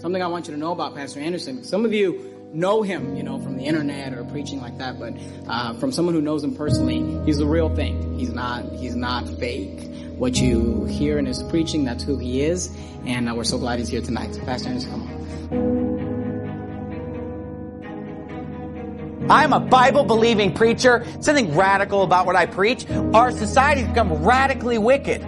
Something I want you to know about Pastor Anderson. Some of you know him, from the internet or preaching like that, but from someone who knows him personally, he's the real thing. He's not fake. What you hear in his preaching, that's who he is, and we're so glad he's here tonight. So Pastor Anderson, come on. I'm a Bible-believing preacher. Something radical about what I preach. Our society's become radically wicked.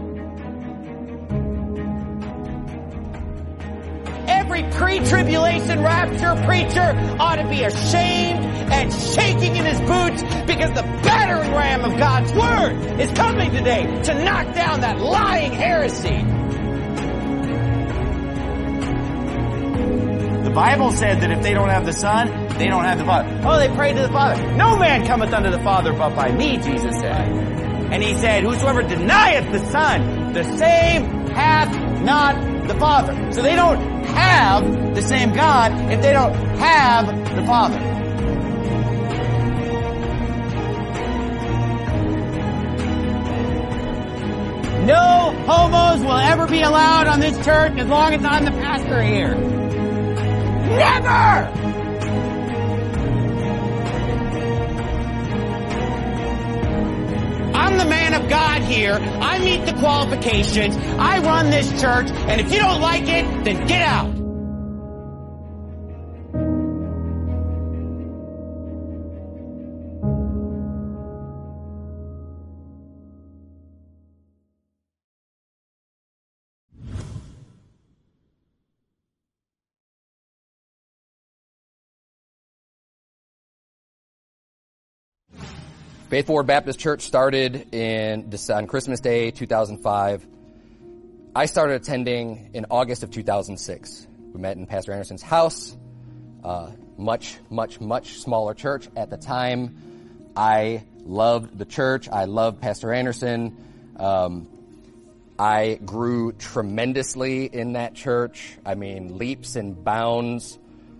Every pre-tribulation rapture preacher ought to be ashamed and shaking in his boots because the battering ram of God's Word is coming today to knock down that lying heresy. The Bible said that if they don't have the Son, they don't have the Father. Oh, they prayed to the Father. No man cometh unto the Father but by me, Jesus said. And he said, whosoever denieth the Son, the same hath not the Father. So they don't have the same God if they don't have the Father. No homos will ever be allowed on this church as long as I'm the pastor here. Never! I'm the man of God here. I meet the qualifications. I run this church, and if you don't like it, then get out. Faith Forward Baptist Church started on Christmas Day, 2005. I started attending in August of 2006. We met in Pastor Anderson's house, much smaller church at the time. I loved the church. I loved Pastor Anderson. I grew tremendously in that church. I mean, leaps and bounds.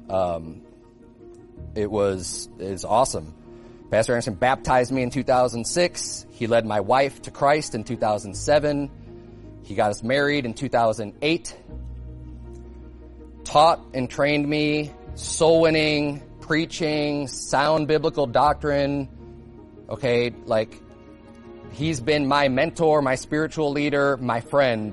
It was awesome. Pastor Anderson baptized me in 2006. He led my wife to Christ in 2007. He got us married in 2008. Taught and trained me soul winning, preaching, sound biblical doctrine. Okay, he's been my mentor, my spiritual leader, my friend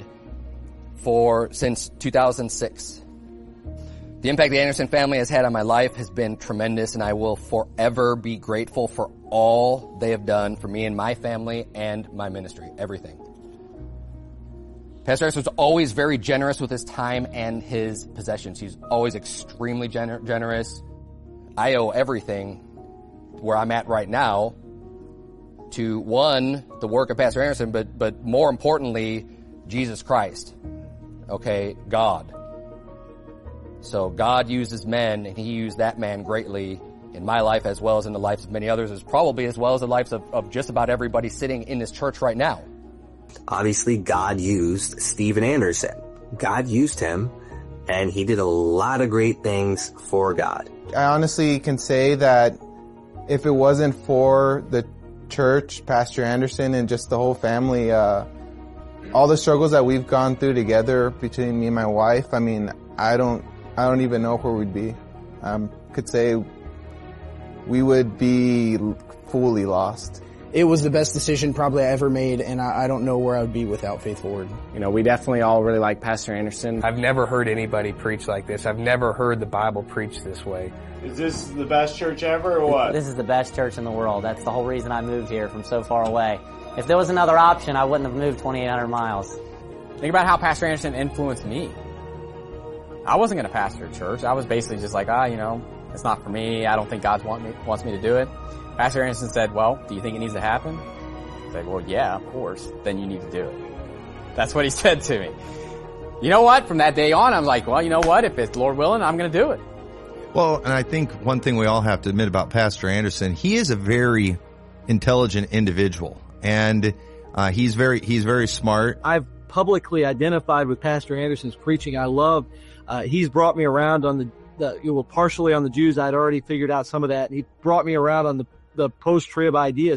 since 2006. The impact the Anderson family has had on my life has been tremendous, and I will forever be grateful for all they have done for me and my family and my ministry, everything. Pastor Anderson was always very generous with his time and his possessions. He's always extremely generous. I owe everything where I'm at right now to, one, the work of Pastor Anderson, but more importantly, Jesus Christ. Okay, God. So God uses men, and he used that man greatly in my life as well as in the lives of many others, as probably as well as the lives of just about everybody sitting in this church right now. Obviously, God used Steven Anderson. God used him, and he did a lot of great things for God. I honestly can say that if it wasn't for the church, Pastor Anderson, and just the whole family, all the struggles that we've gone through together between me and my wife, I mean, I don't even know where we'd be. Could say we would be fully lost. It was the best decision probably I ever made, and I don't know where I would be without Faith Forward. We definitely all really like Pastor Anderson. I've never heard anybody preach like this. I've never heard the Bible preached this way. Is this the best church ever, or what? This is the best church in the world. That's the whole reason I moved here from so far away. If there was another option, I wouldn't have moved 2,800 miles. Think about how Pastor Anderson influenced me. I wasn't going to pastor a church. I was basically just like, it's not for me. I don't think God wants me to do it. Pastor Anderson said, well, do you think it needs to happen? I said, well, yeah, of course. Then you need to do it. That's what he said to me. You know what? From that day on, I'm like, well, you know what? If it's Lord willing, I'm going to do it. Well, and I think one thing we all have to admit about Pastor Anderson, he is a very intelligent individual, and he's very smart. I've publicly identified with Pastor Anderson's preaching. I love. He's brought me around on partially on the Jews. I'd already figured out some of that. He brought me around on the post-trib ideas.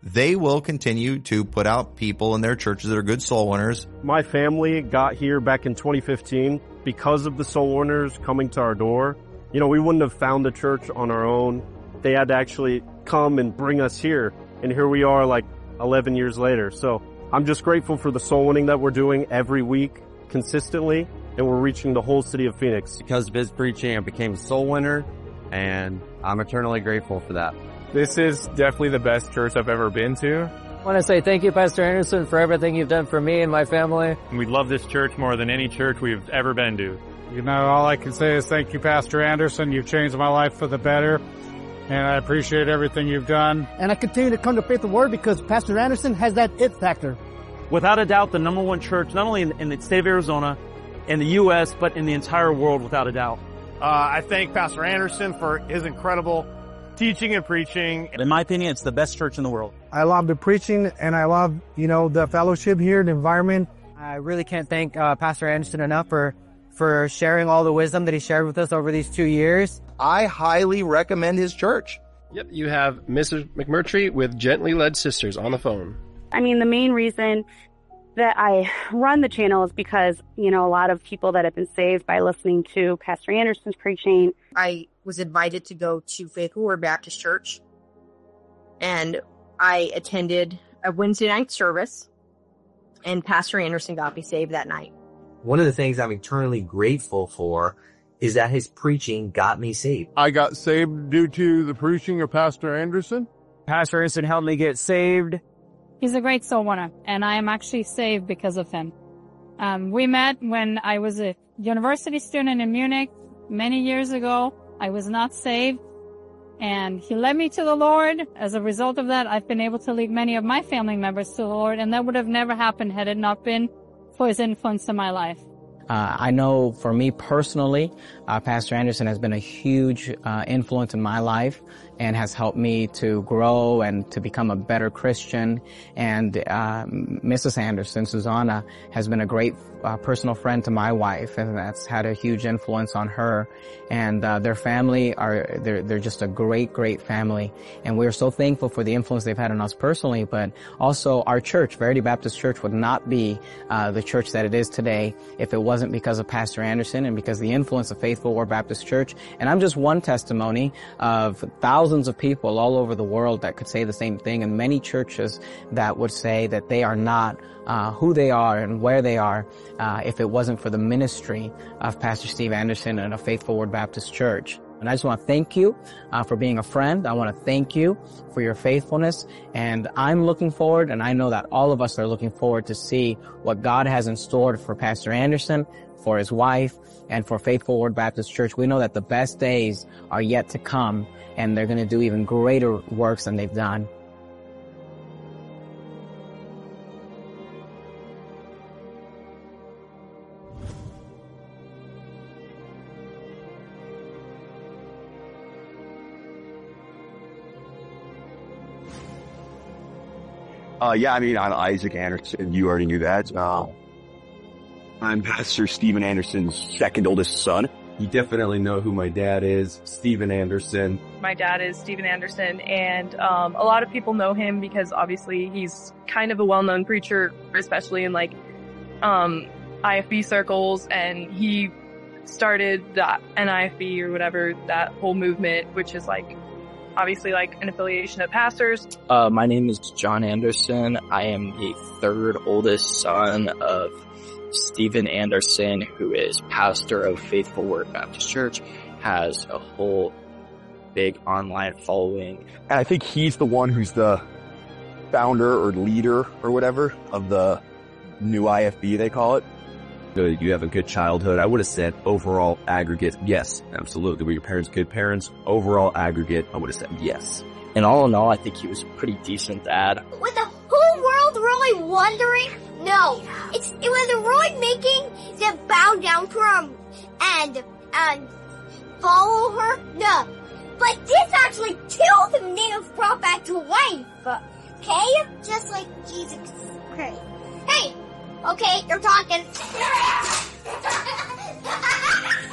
they will continue to put out people in their churches that are good soul winners. My family got here back in 2015 because of the soul winners coming to our door. You know, we wouldn't have found the church on our own. They had to actually come and bring us here. And here we are like 11 years later. So I'm just grateful for the soul winning that we're doing every week consistently. And we're reaching the whole city of Phoenix. Because of his preaching, I became a soul winner, and I'm eternally grateful for that. This is definitely the best church I've ever been to. I want to say thank you, Pastor Anderson, for everything you've done for me and my family. We love this church more than any church we've ever been to. You know, all I can say is thank you, Pastor Anderson. You've changed my life for the better, and I appreciate everything you've done. And I continue to come to Faith and Word because Pastor Anderson has that it factor. Without a doubt, the number one church, not only in the state of Arizona, in the U.S., but in the entire world, without a doubt. I thank Pastor Anderson for his incredible teaching and preaching. In my opinion, it's the best church in the world. I love the preaching, and I love, the fellowship here, the environment. I really can't thank Pastor Anderson enough for sharing all the wisdom that he shared with us over these 2 years. I highly recommend his church. Yep, you have Mrs. McMurtry with Gently Led Sisters on the phone. I mean, the main reason that I run the channel is because, a lot of people that have been saved by listening to Pastor Anderson's preaching. I was invited to go to Faith and Word Baptist Church, and I attended a Wednesday night service, and Pastor Anderson got me saved that night. One of the things I'm eternally grateful for is that his preaching got me saved. I got saved due to the preaching of Pastor Anderson. Pastor Anderson helped me get saved. He's a great soul winner, and I am actually saved because of him. We met when I was a university student in Munich many years ago. I was not saved, and he led me to the Lord. As a result of that, I've been able to lead many of my family members to the Lord, and that would have never happened had it not been for his influence in my life. I know for me personally, Pastor Anderson has been a huge influence in my life and has helped me to grow and to become a better Christian. And Mrs. Anderson, Susanna, has been a great personal friend to my wife, and that's had a huge influence on her. And their family they're just a great, great family. And we're so thankful for the influence they've had on us personally, but also our church, Verity Baptist Church, would not be the church that it is today if it wasn't because of Pastor Anderson and because the influence of Faithful Word Baptist Church. And I'm just one testimony of thousands of people all over the world that could say the same thing, and many churches that would say that they are not who they are and where they are if it wasn't for the ministry of Pastor Steve Anderson and a Faithful Word Baptist Church. And I just want to thank you for being a friend. I want to thank you for your faithfulness. And I'm looking forward, and I know that all of us are looking forward to see what God has in store for Pastor Anderson, for his wife, and for Faithful Word Baptist Church. We know that the best days are yet to come, and they're going to do even greater works than they've done. I'm Isaac Anderson. You already knew that. I'm Pastor Stephen Anderson's second oldest son. You definitely know who my dad is, Stephen Anderson. My dad is Stephen Anderson, and a lot of people know him because obviously he's kind of a well-known preacher, especially in IFB circles, and he started that NIFB or whatever, that whole movement, which is obviously an affiliation of pastors. My name is John Anderson. I am the third oldest son of Stephen Anderson, who is pastor of Faithful Word Baptist Church, has a whole big online following. And I think he's the one who's the founder or leader or whatever of the new IFB, they call it. You have a good childhood. I would have said overall aggregate, yes, absolutely. Were your parents good parents? Overall aggregate, I would have said yes. And all in all, I think he was a pretty decent dad. Was the whole world really wondering? No. It was really making them bow down to her and follow her? No. But this actually killed the native brought back to life. Okay? Just like Jesus Christ. Hey! Okay, you're talking.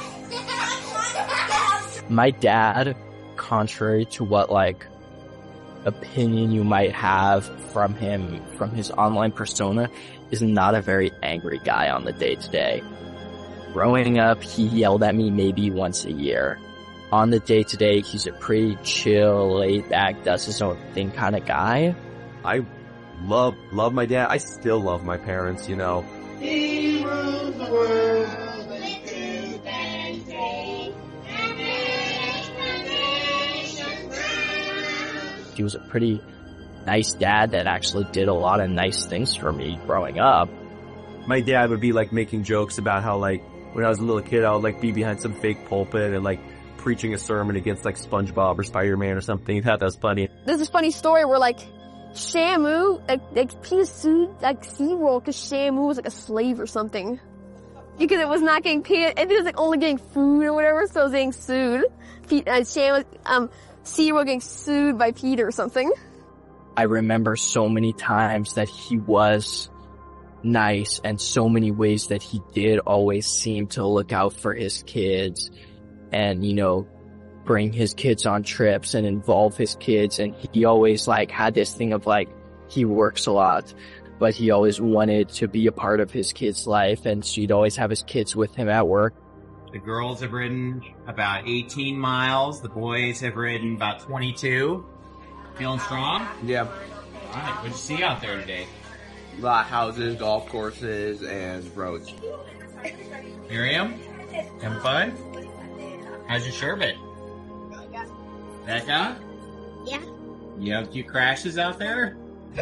My dad, contrary to what opinion you might have from him, from his online persona, is not a very angry guy on the day-to-day. Growing up, he yelled at me maybe once a year. On the day-to-day, he's a pretty chill, laid-back, does his own thing kind of guy. I love my dad. I still love my parents, you know. He rules the world with truth and faith, and makes the nations proud. He was a pretty nice dad that actually did a lot of nice things for me growing up. My dad would be like making jokes about how like when I was a little kid I would like be behind some fake pulpit and like preaching a sermon against like SpongeBob or Spider-Man or something. He thought that was funny. There's this funny story where like Shamu, like Peter sued like SeaWorld because Shamu was like a slave or something. Because it was not getting paid, and it was like only getting food or whatever, so it was getting sued. SeaWorld getting sued by Peter or something. I remember so many times that he was nice and so many ways that he did always seem to look out for his kids and, you know, bring his kids on trips and involve his kids. And he always like had this thing of like, he works a lot, but he always wanted to be a part of his kid's life. And so he'd always have his kids with him at work. The girls have ridden about 18 miles. The boys have ridden about 22. Feeling strong? Yeah. Alright, what'd you see out there today? A lot of houses, golf courses, and roads. Miriam? Having fun? How's your sherbet? Becca? Yeah. You have a few crashes out there?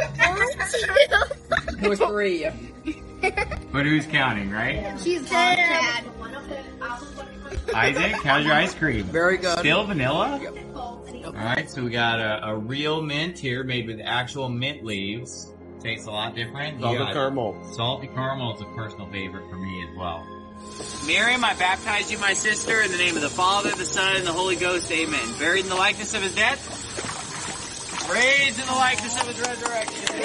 There's 3. But who's counting, right? She's dead. Isaac, how's your ice cream? Very good. Still vanilla? Yep. Alright, so we got a real mint here made with actual mint leaves. Tastes a lot different. Salted caramel. Salty caramel is a personal favorite for me as well. Miriam, I baptize you, my sister, in the name of the Father, the Son, and the Holy Ghost. Amen. Buried in the likeness of his death, raised in the likeness of his resurrection.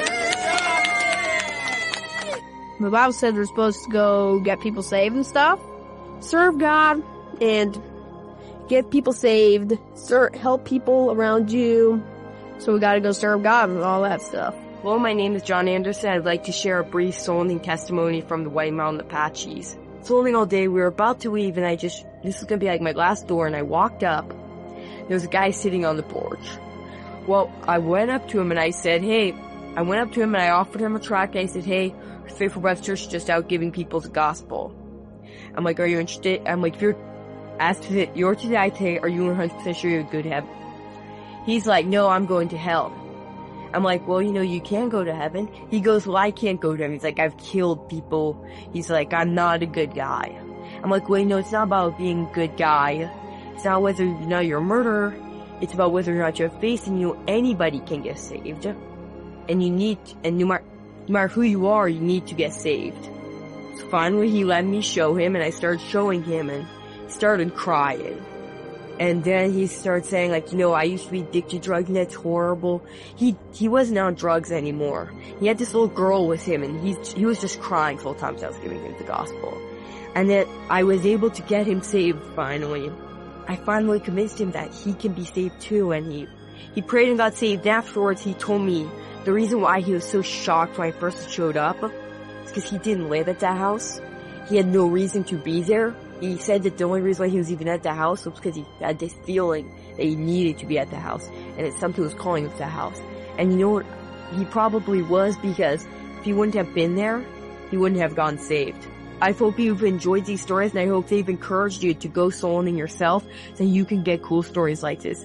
The Bible says we're supposed to go get people saved and stuff. Serve God and get people saved. Help people around you. So we gotta go serve God and all that stuff. Hello, my name is John Anderson. I'd like to share a brief soul-winning testimony from the White Mountain Apaches. Soul-winning all day, we were about to leave and this was gonna be like my last door, and I walked up. There was a guy sitting on the porch. Well, I went up to him and I said, hey, I went up to him and I offered him a tract. I said, hey, Faithful Baptist Church is just out giving people the gospel. I'm like, are you interested? I'm like, if you're asked to your today, are you 100% sure you're good heaven? He's like, no, I'm going to hell. I'm like, well, you know, you can go to heaven. He goes, well, I can't go to heaven. He's like, I've killed people. He's like, I'm not a good guy. I'm like, well, you know, it's not about being a good guy. It's not whether or not you're a murderer. It's about whether or not you have faith, and you know, anybody can get saved. And no matter who you are, you need to get saved. So finally he let me show him, and I started showing him, and he started crying. And then he started saying, like, you know, I used to be addicted to drugs, and that's horrible. He wasn't on drugs anymore. He had this little girl with him, and he was just crying the whole time I was giving him the gospel. And then I was able to get him saved finally. I finally convinced him that he can be saved too, and he prayed and got saved. Afterwards, he told me the reason why he was so shocked when I first showed up is because he didn't live at that house. He had no reason to be there. He said that the only reason why he was even at the house was because he had this feeling that he needed to be at the house, and that something was calling him to the house. And you know what? He probably was, because if he wouldn't have been there, he wouldn't have gotten saved. I hope you've enjoyed these stories, and I hope they've encouraged you to go soul-winning yourself so you can get cool stories like this.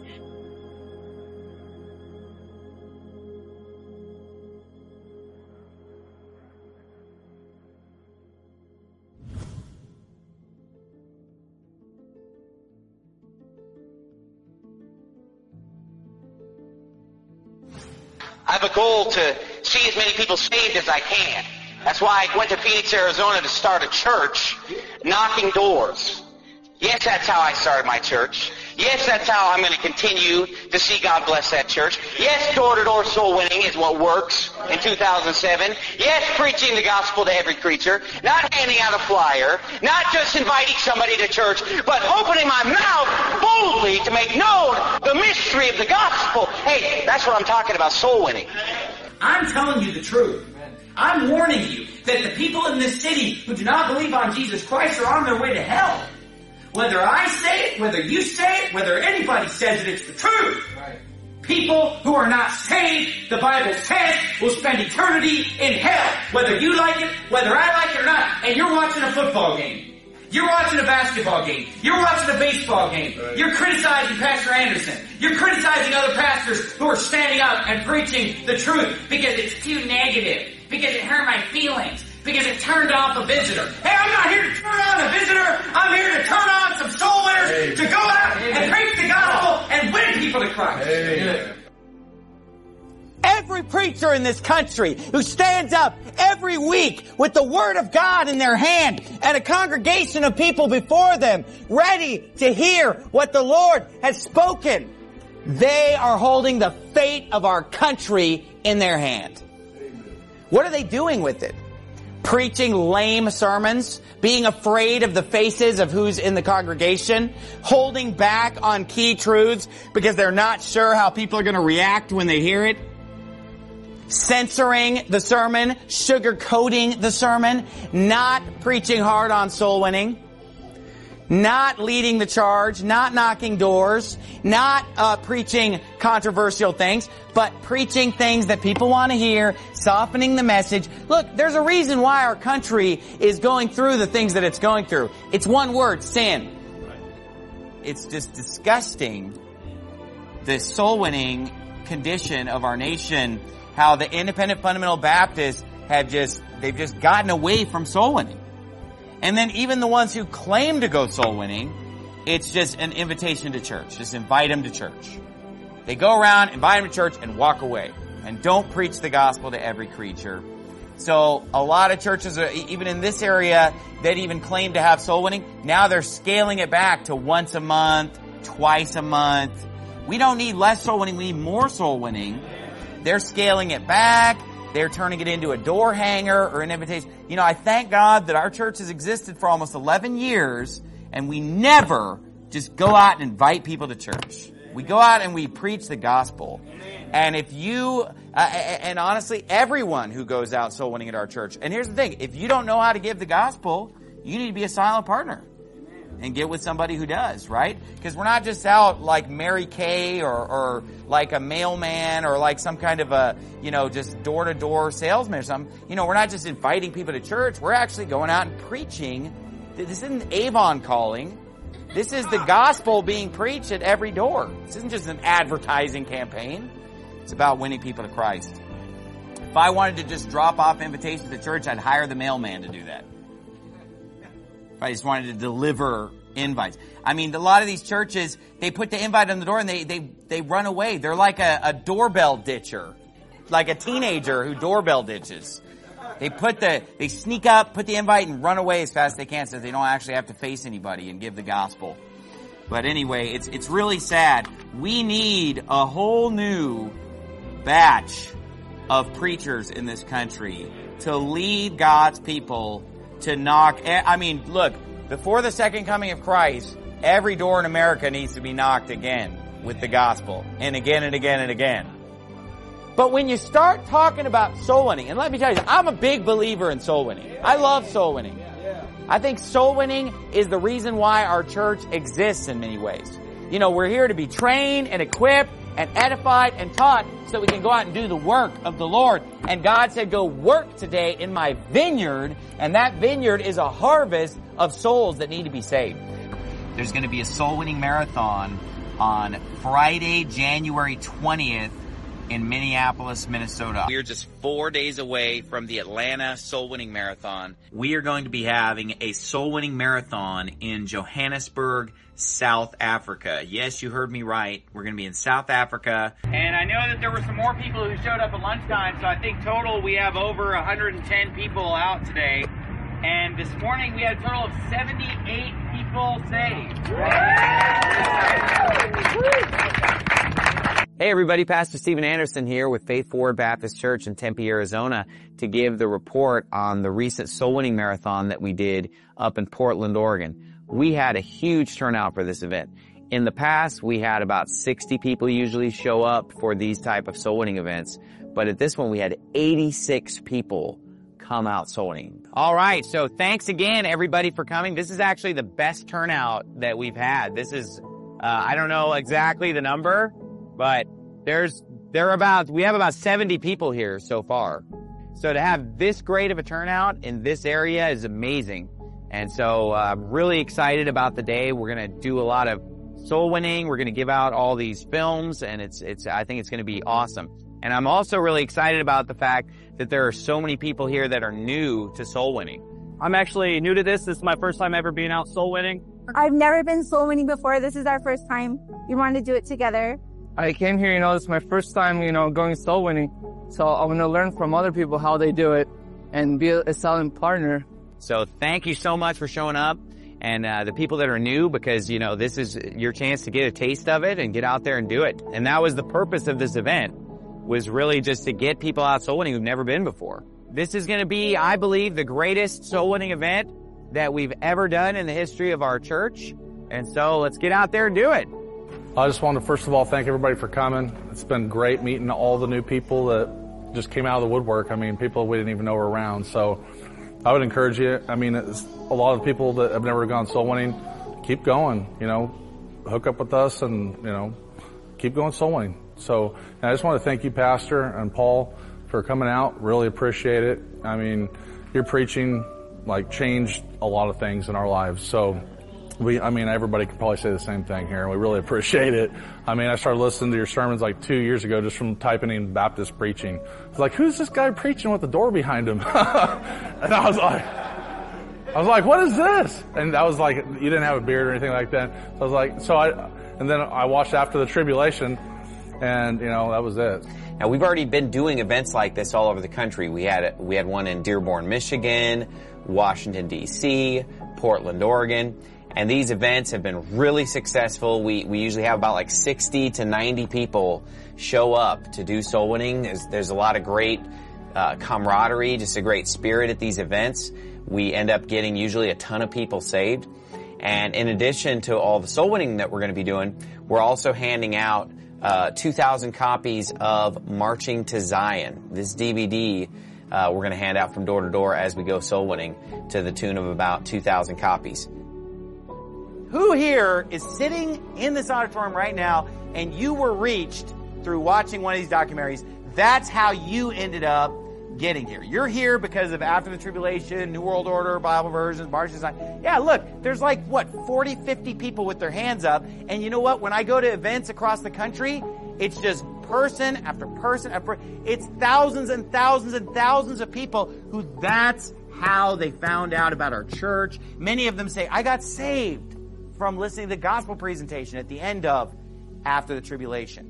I have a goal to see as many people saved as I can. That's why I went to Phoenix, Arizona to start a church, knocking doors. Yes, that's how I started my church. Yes, that's how I'm going to continue to see God bless that church. Yes, door-to-door soul winning is what works in 2007. Yes, preaching the gospel to every creature, not handing out a flyer, not just inviting somebody to church, but opening my mouth boldly to make known the mystery of the gospel. Hey, that's what I'm talking about, soul winning. I'm telling you the truth. I'm warning you that the people in this city who do not believe on Jesus Christ are on their way to hell. Whether I say it, whether you say it, whether anybody says it, it's the truth. Right. People who are not saved, the Bible says, will spend eternity in hell. Whether you like it, whether I like it or not. And you're watching a football game. You're watching a basketball game. You're watching a baseball game. Right. You're criticizing Pastor Anderson. You're criticizing other pastors who are standing up and preaching the truth because it's too negative, because it hurt my feelings, because it turned off a visitor. Hey, I'm not here to turn on a visitor. I'm here to turn on some soul winners to go out and preach the gospel and win people to Christ. Every preacher in this country who stands up every week with the Word of God in their hand and a congregation of people before them ready to hear what the Lord has spoken, they are holding the fate of our country in their hand. What are they doing with it? Preaching lame sermons, being afraid of the faces of who's in the congregation, holding back on key truths because they're not sure how people are going to react when they hear it, censoring the sermon, sugarcoating the sermon, not preaching hard on soul winning, not leading the charge, not knocking doors, not preaching controversial things, but preaching things that people want to hear, softening the message. Look, there's a reason why our country is going through the things that it's going through. It's one word, sin. It's just disgusting, the soul-winning condition of our nation, how the independent fundamental Baptists they've just gotten away from soul winning. And then even the ones who claim to go soul winning, it's just an invitation to church. Just invite them to church. They go around, invite them to church, and walk away. And don't preach the gospel to every creature. So a lot of churches, even in this area, that even claim to have soul winning, now they're scaling it back to once a month, twice a month. We don't need less soul winning, we need more soul winning. They're scaling it back. They're turning it into a door hanger or an invitation. You know, I thank God that our church has existed for almost 11 years, and we never just go out and invite people to church. We go out and we preach the gospel. And if you, and honestly, everyone who goes out soul winning at our church, and here's the thing, if you don't know how to give the gospel, you need to be a silent partner and get with somebody who does, right? Because we're not just out like Mary Kay or like a mailman or like some kind of a, just door-to-door salesman or something. We're not just inviting people to church. We're actually going out and preaching. This isn't Avon calling. This is the gospel being preached at every door. This isn't just an advertising campaign. It's about winning people to Christ. If I wanted to just drop off invitations to church, I'd hire the mailman to do that. If I just wanted to deliver invites. I mean, a lot of these churches, they put the invite on the door and they run away. They're like a doorbell ditcher. Like a teenager who doorbell ditches. They sneak up, put the invite, and run away as fast as they can so they don't actually have to face anybody and give the gospel. But anyway, it's really sad. We need a whole new batch of preachers in this country to lead God's people to knock. I mean, look, before the second coming of Christ, every door in America needs to be knocked again with the gospel, and again and again and again. But when you start talking about soul winning, and let me tell you, I'm a big believer in soul winning. I love soul winning. I think soul winning is the reason why our church exists in many ways. We're here to be trained and equipped and edified and taught so we can go out and do the work of the Lord. And God said, go work today in my vineyard, and that vineyard is a harvest of souls that need to be saved. There's going to be a soul winning marathon on Friday, January 20th in Minneapolis, Minnesota. We are just 4 days away from the Atlanta Soul Winning Marathon. We are going to be having a Soul Winning Marathon in Johannesburg, South Africa. Yes, you heard me right. We're going to be in South Africa. And I know that there were some more people who showed up at lunchtime, so I think total we have over 110 people out today. And this morning we had a total of 78 people saved. Hey everybody, Pastor Steven Anderson here with Faith Forward Baptist Church in Tempe, Arizona to give the report on the recent soul winning marathon that we did up in Portland, Oregon. We had a huge turnout for this event. In the past, we had about 60 people usually show up for these type of soul winning events, but at this one we had 86 people come out soul winning. All right, so thanks again everybody for coming. This is actually the best turnout that we've had. This is, I don't know exactly the number, but we have about 70 people here so far. So to have this great of a turnout in this area is amazing. And so I'm really excited about the day. We're going to do a lot of soul winning. We're going to give out all these films, and I think it's going to be awesome. And I'm also really excited about the fact that there are so many people here that are new to soul winning. I'm actually new to this. This is my first time ever being out soul winning. I've never been soul winning before. This is our first time. We wanted to do it together. I came here, this is my first time, going soul winning. So I'm going to learn from other people how they do it and be a silent partner. So thank you so much for showing up. And the people that are new, because, this is your chance to get a taste of it and get out there and do it. And that was the purpose of this event, was really just to get people out soul winning who've never been before. This is going to be, I believe, the greatest soul winning event that we've ever done in the history of our church. And so let's get out there and do it. I just want to first of all thank everybody for coming. It's been great meeting all the new people that just came out of the woodwork. People we didn't even know were around. So I would encourage you. It's a lot of people that have never gone soul winning. Keep going, hook up with us and, keep going soul winning. So I just want to thank you, Pastor and Paul, for coming out. Really appreciate it. Your preaching changed a lot of things in our lives. So everybody can probably say the same thing here. We really appreciate it. I started listening to your sermons 2 years ago just from typing in Baptist preaching. I was like, who's this guy preaching with the door behind him? And I was like, what is this? And that was you didn't have a beard or anything like that. So and then I watched After the Tribulation, and that was it. Now we've already been doing events like this all over the country. We had one in Dearborn, Michigan, Washington D.C., Portland, Oregon. And these events have been really successful. We usually have about 60 to 90 people show up to do soul winning. There's a lot of great camaraderie, just a great spirit at these events. We end up getting usually a ton of people saved. And in addition to all the soul winning that we're going to be doing, we're also handing out 2,000 copies of Marching to Zion. This DVD we're going to hand out from door to door as we go soul winning to the tune of about 2,000 copies. Who here is sitting in this auditorium right now and you were reached through watching one of these documentaries? That's how you ended up getting here. You're here because of After the Tribulation, New World Order, Bible versions, Marching to Zion. Yeah, look, there's 40, 50 people with their hands up. And you know what? When I go to events across the country, it's just person after person after person. It's thousands and thousands and thousands of people who that's how they found out about our church. Many of them say, I got saved from listening to the gospel presentation at the end of After the Tribulation.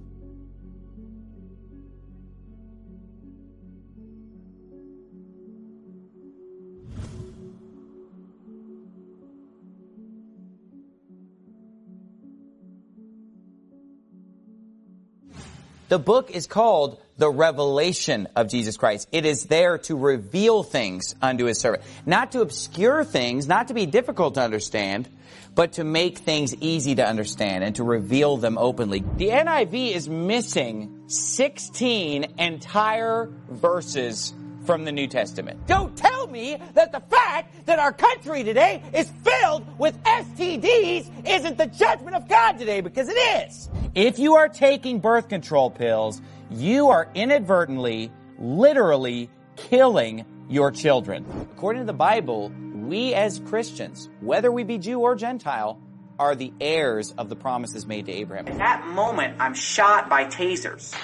The book is called The Revelation of Jesus Christ. It is there to reveal things unto His servant. Not to obscure things, not to be difficult to understand, but to make things easy to understand and to reveal them openly. The NIV is missing 16 entire verses from the New Testament. Don't tell me that the fact that our country today is filled with STDs isn't the judgment of God today, because it is. If you are taking birth control pills, you are inadvertently, literally killing your children. According to the Bible, we as Christians, whether we be Jew or Gentile, are the heirs of the promises made to Abraham. At that moment, I'm shot by tasers.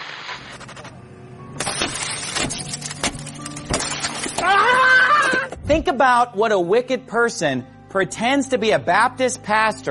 Think about what a wicked person pretends to be a Baptist pastor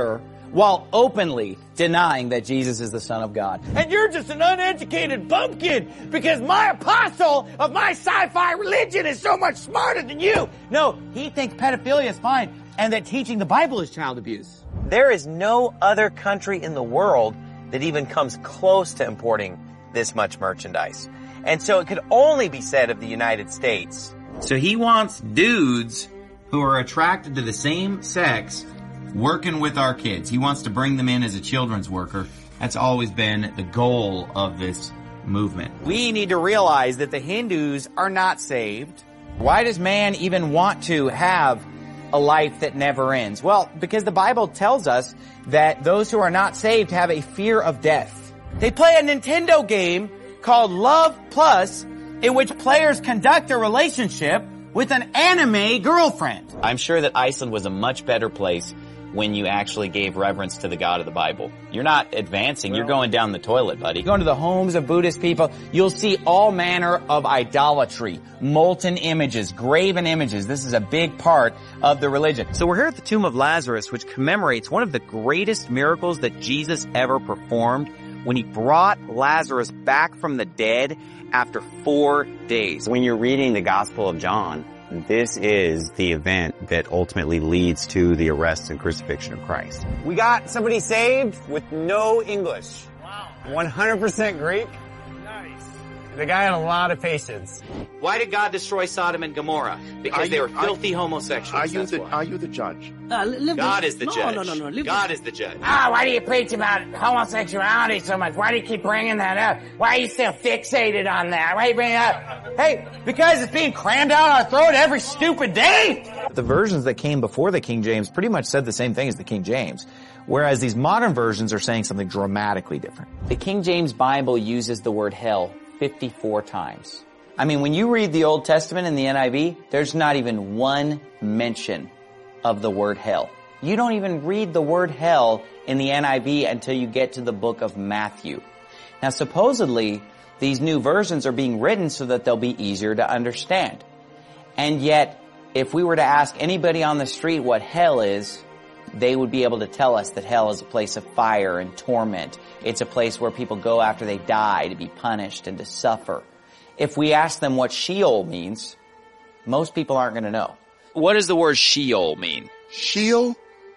while openly denying that Jesus is the Son of God. And you're just an uneducated bumpkin because my apostle of my sci-fi religion is so much smarter than you. No, he thinks pedophilia is fine and that teaching the Bible is child abuse. There is no other country in the world that even comes close to importing this much merchandise. And so it could only be said of the United States. So he wants dudes who are attracted to the same sex working with our kids. He wants to bring them in as a children's worker. That's always been the goal of this movement. We need to realize that the Hindus are not saved. Why does man even want to have a life that never ends? Well, because the Bible tells us that those who are not saved have a fear of death. They play a Nintendo game called Love Plus, in which players conduct a relationship with an anime girlfriend. I'm sure that Iceland was a much better place when you actually gave reverence to the God of the Bible. You're not advancing, you're going down the toilet, buddy. Go into the homes of Buddhist people, you'll see all manner of idolatry, molten images, graven images. This is a big part of the religion. So we're here at the tomb of Lazarus, which commemorates one of the greatest miracles that Jesus ever performed when he brought Lazarus back from the dead after 4 days. When you're reading the Gospel of John, this is the event that ultimately leads to the arrest and crucifixion of Christ. We got somebody saved with no English. Wow. 100% Greek. Nice. The guy had a lot of patience. Why did God destroy Sodom and Gomorrah? Because they were filthy homosexuals. Are you the judge? God is the judge. No. God is the judge. Why do you preach about homosexuality so much? Why do you keep bringing that up? Why are you still fixated on that? Why are you bringing it up? Hey, because it's being crammed down our throat every stupid day. The versions that came before the King James pretty much said the same thing as the King James, whereas these modern versions are saying something dramatically different. The King James Bible uses the word hell 54 times. I mean, when you read the Old Testament in the NIV, there's not even one mention of the word hell. You don't even read the word hell in the NIV until you get to the book of Matthew. Now, supposedly, these new versions are being written so that they'll be easier to understand. And yet, if we were to ask anybody on the street what hell is, they would be able to tell us that hell is a place of fire and torment. It's a place where people go after they die to be punished and to suffer. If we ask them what Sheol means, most people aren't going to know. What does the word Sheol mean? Sheol?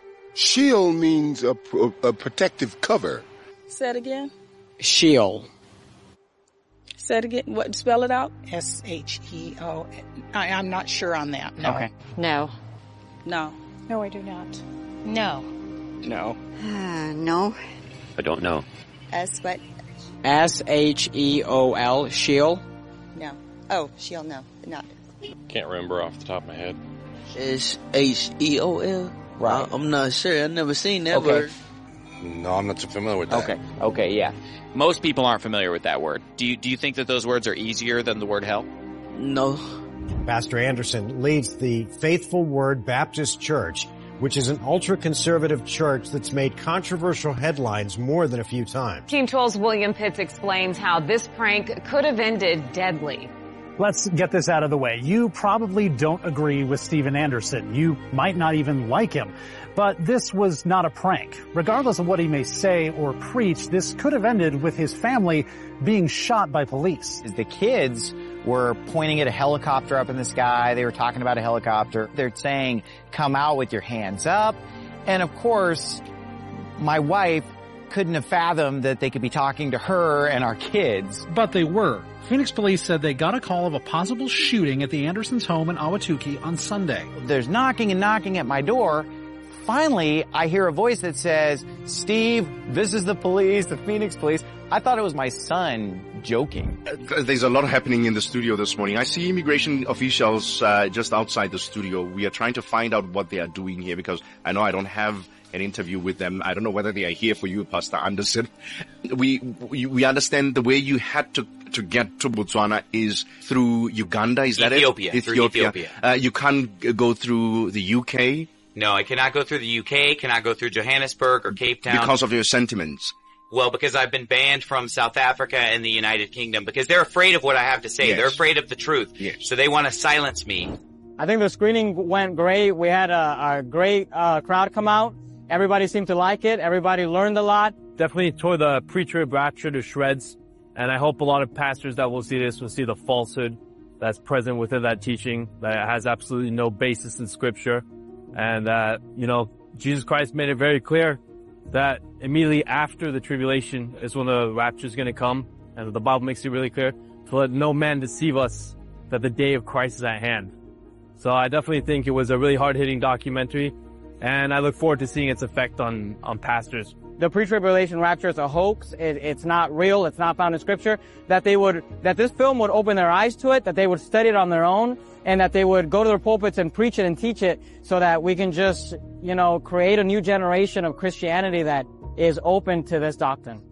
Sheol means a protective cover. Say it again. Sheol. Say it again. What? Spell it out. S-H-E-O. I'm not sure on that. No. Okay. No. No. No, I do not. No. No. No. I don't know. What? S-H-E-O-L. Sheol. No. Oh, Sheol. No, not. Can't remember off the top of my head. S-H-E-O-L? Right. I'm not sure. I've never seen that word. No, I'm not too familiar with that. Okay, yeah. Most people aren't familiar with that word. Do you think that those words are easier than the word hell? No. Pastor Anderson leads the Faithful Word Baptist Church, which is an ultra-conservative church that's made controversial headlines more than a few times. Team 12's William Pitts explains how this prank could have ended deadly. Let's get this out of the way. You probably don't agree with Steven Anderson. You might not even like him. But this was not a prank. Regardless of what he may say or preach, this could have ended with his family being shot by police. The kids were pointing at a helicopter up in the sky. They were talking about a helicopter. They're saying, come out with your hands up. And of course, my wife couldn't have fathomed that they could be talking to her and our kids. But they were. Phoenix police said they got a call of a possible shooting at the Andersons' home in Ahwatukee on Sunday. There's knocking and knocking at my door. Finally, I hear a voice that says, Steve, this is the police, the Phoenix police. I thought it was my son joking. There's a lot happening in the studio this morning. I see immigration officials just outside the studio. We are trying to find out what they are doing here because I know I don't have an interview with them. I don't know whether they are here for you, Pastor Anderson. We understand the way you had to get to Botswana is through Uganda. Is that Ethiopia. it? Ethiopia. You can't go through the UK? No, I cannot go through the UK, cannot go through Johannesburg or Cape Town. Because of your sentiments? Well, because I've been banned from South Africa and the United Kingdom because they're afraid of what I have to say. Yes. They're afraid of the truth. Yes. So they want to silence me. I think the screening went great. We had a great crowd come out. Everybody seemed to like it. Everybody learned a lot. Definitely tore the pre-trib rapture to shreds. And I hope a lot of pastors that will see this will see the falsehood that's present within that teaching, that has absolutely no basis in Scripture. And that, Jesus Christ made it very clear that immediately after the tribulation is when the rapture is going to come. And the Bible makes it really clear to let no man deceive us that the day of Christ is at hand. So I definitely think it was a really hard-hitting documentary, and I look forward to seeing its effect on pastors. The pre-tribulation rapture is a hoax. It's not real. It's not found in Scripture. That this film would open their eyes to it, that they would study it on their own, and that they would go to their pulpits and preach it and teach it so that we can just, create a new generation of Christianity that is open to this doctrine.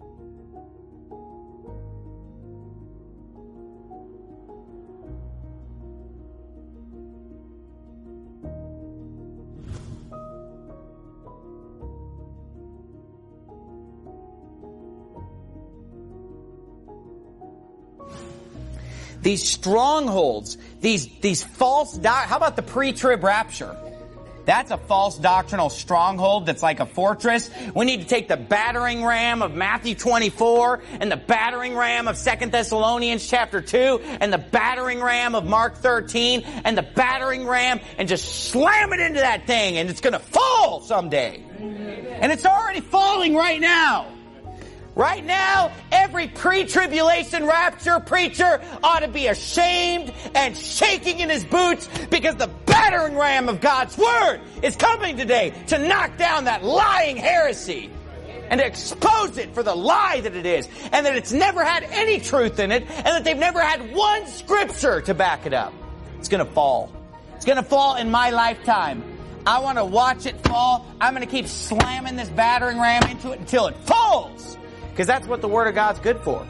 These strongholds, these false how about the pre-trib rapture? That's a false doctrinal stronghold that's like a fortress. We need to take the battering ram of Matthew 24 and the battering ram of 2 Thessalonians chapter 2 and the battering ram of Mark 13 and the battering ram and just slam it into that thing, and it's going to fall someday. And it's already falling right now. Right now, every pre-tribulation rapture preacher ought to be ashamed and shaking in his boots because the battering ram of God's Word is coming today to knock down that lying heresy and to expose it for the lie that it is, and that it's never had any truth in it, and that they've never had one Scripture to back it up. It's going to fall. It's going to fall in my lifetime. I want to watch it fall. I'm going to keep slamming this battering ram into it until it falls. Because that's what the Word of God's good for.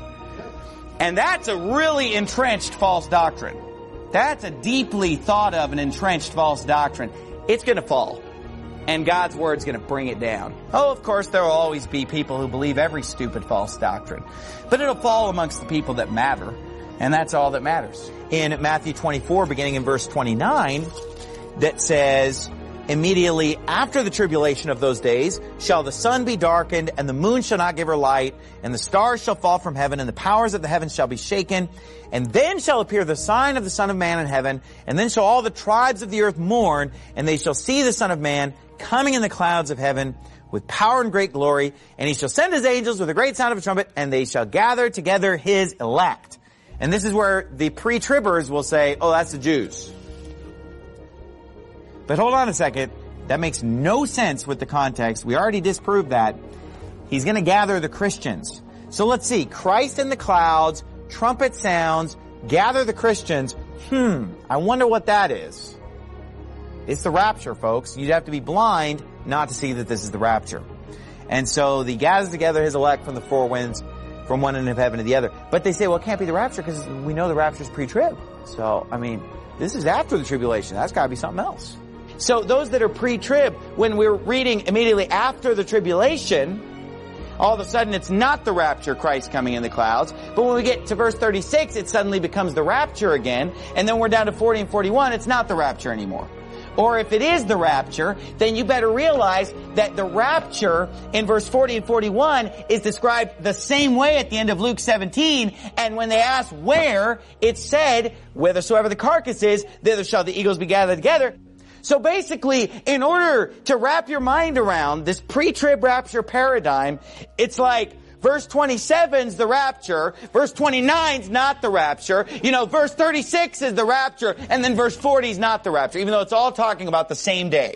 And that's a really entrenched false doctrine. That's a deeply thought of and entrenched false doctrine. It's going to fall. And God's Word's going to bring it down. Oh, of course, there will always be people who believe every stupid false doctrine. But it'll fall amongst the people that matter. And that's all that matters. In Matthew 24, beginning in verse 29, that says, immediately after the tribulation of those days shall the sun be darkened, and the moon shall not give her light, and the stars shall fall from heaven, and the powers of the heavens shall be shaken. And then shall appear the sign of the Son of Man in heaven, and then shall all the tribes of the earth mourn, and they shall see the Son of Man coming in the clouds of heaven with power and great glory, and he shall send his angels with a great sound of a trumpet, and they shall gather together his elect. And this is where the pre-tribbers will say, oh, that's the Jews. But hold on a second. That makes no sense with the context. We already disproved that. He's going to gather the Christians. So let's see. Christ in the clouds, trumpet sounds, gather the Christians. I wonder what that is. It's the rapture, folks. You'd have to be blind not to see that this is the rapture. And so he gathers together his elect from the four winds, from one end of heaven to the other. But they say, well, it can't be the rapture because we know the rapture is pre-trib. So, this is after the tribulation. That's got to be something else. So those that are pre-trib, when we're reading immediately after the tribulation, all of a sudden it's not the rapture, Christ coming in the clouds. But when we get to verse 36, it suddenly becomes the rapture again. And then we're down to 40 and 41, it's not the rapture anymore. Or if it is the rapture, then you better realize that the rapture in verse 40 and 41 is described the same way at the end of Luke 17. And when they ask where, it said, whithersoever the carcass is, thither shall the eagles be gathered together. So basically, in order to wrap your mind around this pre-trib rapture paradigm, it's like verse 27's the rapture, verse 29's not the rapture, verse 36 is the rapture, and then verse 40's not the rapture, even though it's all talking about the same day.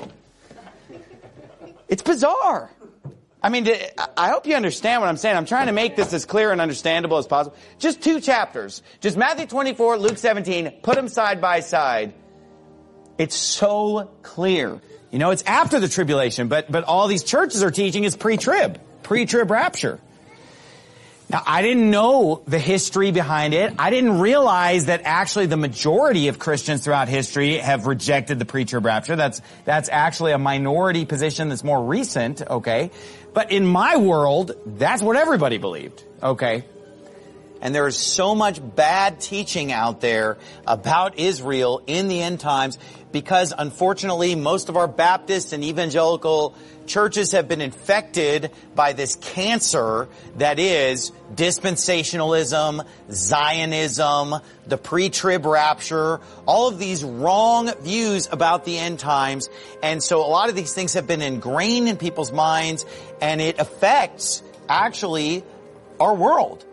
It's bizarre. I hope you understand what I'm saying. I'm trying to make this as clear and understandable as possible. Just 2 chapters. Just Matthew 24, Luke 17, put them side by side. It's so clear. It's after the tribulation, but all these churches are teaching is pre-trib rapture. Now, I didn't know the history behind it. I didn't realize that actually the majority of Christians throughout history have rejected the pre-trib rapture. That's actually a minority position that's more recent, okay? But in my world, that's what everybody believed, okay? And there is so much bad teaching out there about Israel in the end times because, unfortunately, most of our Baptist and evangelical churches have been infected by this cancer that is dispensationalism, Zionism, the pre-trib rapture, all of these wrong views about the end times. And so a lot of these things have been ingrained in people's minds, and it affects, actually, our world.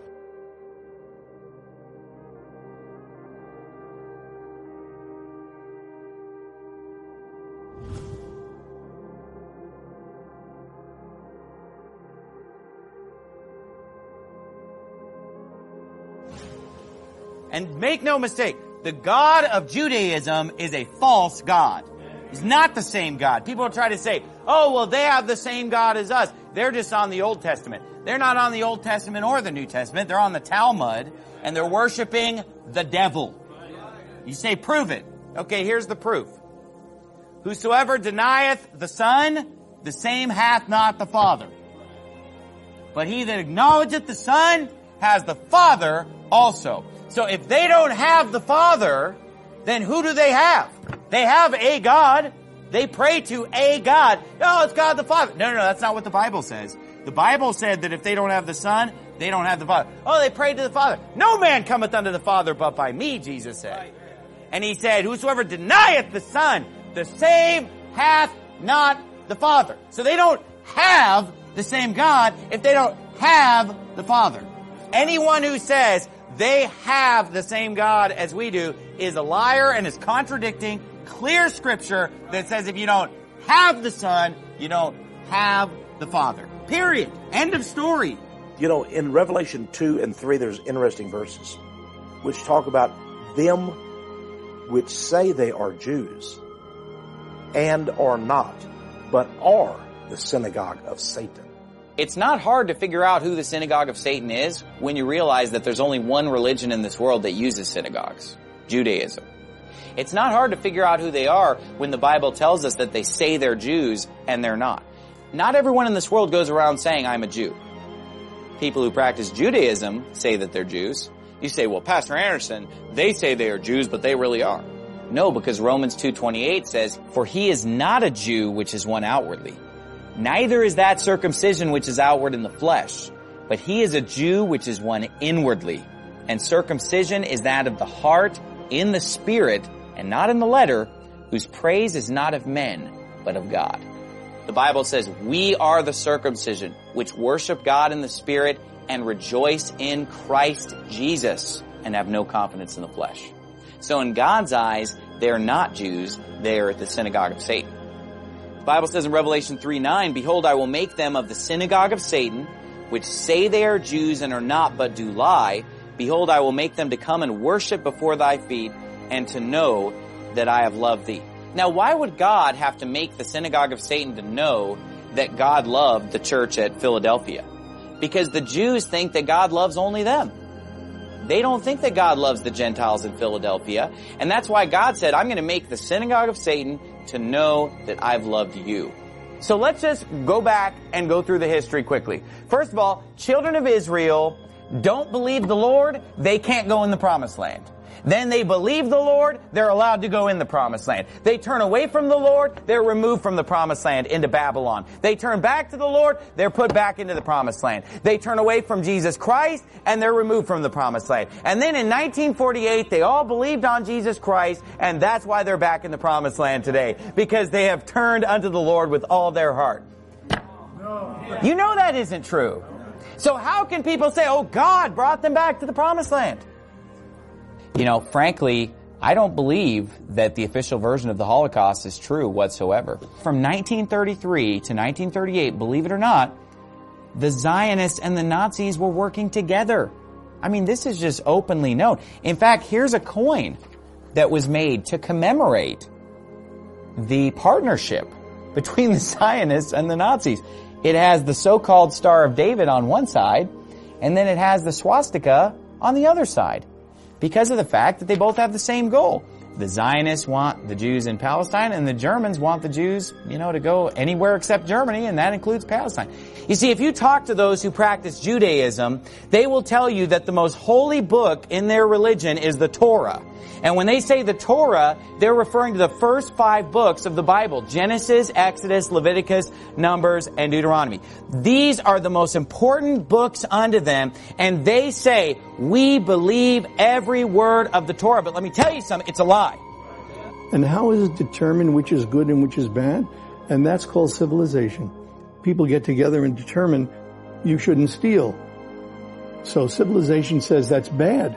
And make no mistake, the God of Judaism is a false God. He's not the same God. People try to say, oh, well, they have the same God as us. They're just on the Old Testament. They're not on the Old Testament or the New Testament. They're on the Talmud, and they're worshiping the devil. You say, prove it. Okay, here's the proof. Whosoever denieth the Son, the same hath not the Father. But he that acknowledgeth the Son has the Father also. So if they don't have the Father, then who do they have? They have a God. They pray to a God. Oh, it's God the Father. No, that's not what the Bible says. The Bible said that if they don't have the Son, they don't have the Father. Oh, they pray to the Father. No man cometh unto the Father but by me, Jesus said. And he said, whosoever denieth the Son, the same hath not the Father. So they don't have the same God if they don't have the Father. Anyone who says they have the same God as we do is a liar and is contradicting clear scripture that says if you don't have the Son, you don't have the Father. Period. End of story. You know, in Revelation 2 and 3, there's interesting verses which talk about them which say they are Jews and are not, but are the synagogue of Satan. It's not hard to figure out who the synagogue of Satan is when you realize that there's only one religion in this world that uses synagogues, Judaism. It's not hard to figure out who they are when the Bible tells us that they say they're Jews and they're not. Not everyone in this world goes around saying, I'm a Jew. People who practice Judaism say that they're Jews. You say, well, Pastor Anderson, they say they are Jews, but they really are. No, because Romans 2:28 says, for he is not a Jew which is one outwardly. Neither is that circumcision which is outward in the flesh, but he is a Jew which is one inwardly. And circumcision is that of the heart in the spirit and not in the letter, whose praise is not of men, but of God. The Bible says we are the circumcision which worship God in the spirit and rejoice in Christ Jesus and have no confidence in the flesh. So in God's eyes, they're not Jews, they're the synagogue of Satan. The Bible says in Revelation 3:9, behold, I will make them of the synagogue of Satan, which say they are Jews and are not, but do lie. Behold, I will make them to come and worship before thy feet, and to know that I have loved thee. Now, why would God have to make the synagogue of Satan to know that God loved the church at Philadelphia? Because the Jews think that God loves only them. They don't think that God loves the Gentiles in Philadelphia. And that's why God said, I'm going to make the synagogue of Satan to know that I've loved you. So let's just go back and go through the history quickly. First of all, children of Israel don't believe the Lord, they can't go in the promised land. Then they believe the Lord, they're allowed to go in the promised land. They turn away from the Lord, they're removed from the promised land into Babylon. They turn back to the Lord, they're put back into the promised land. They turn away from Jesus Christ, and they're removed from the promised land. And then in 1948, they all believed on Jesus Christ, and that's why they're back in the promised land today. Because they have turned unto the Lord with all their heart. You know that isn't true. So how can people say, oh, God brought them back to the promised land? You know, frankly, I don't believe that the official version of the Holocaust is true whatsoever. From 1933 to 1938, believe it or not, the Zionists and the Nazis were working together. I mean, this is just openly known. In fact, here's a coin that was made to commemorate the partnership between the Zionists and the Nazis. It has the so-called Star of David on one side, and then it has the swastika on the other side, because of the fact that they both have the same goal. The Zionists want the Jews in Palestine, and the Germans want the Jews, to go anywhere except Germany, and that includes Palestine. You see, if you talk to those who practice Judaism, they will tell you that the most holy book in their religion is the Torah. And when they say the Torah, they're referring to the first 5 books of the Bible: Genesis, Exodus, Leviticus, Numbers, and Deuteronomy. These are the most important books unto them, and they say, we believe every word of the Torah. But let me tell you something, it's a lie. And how is it determined which is good and which is bad? And that's called civilization. People get together and determine you shouldn't steal. So civilization says that's bad.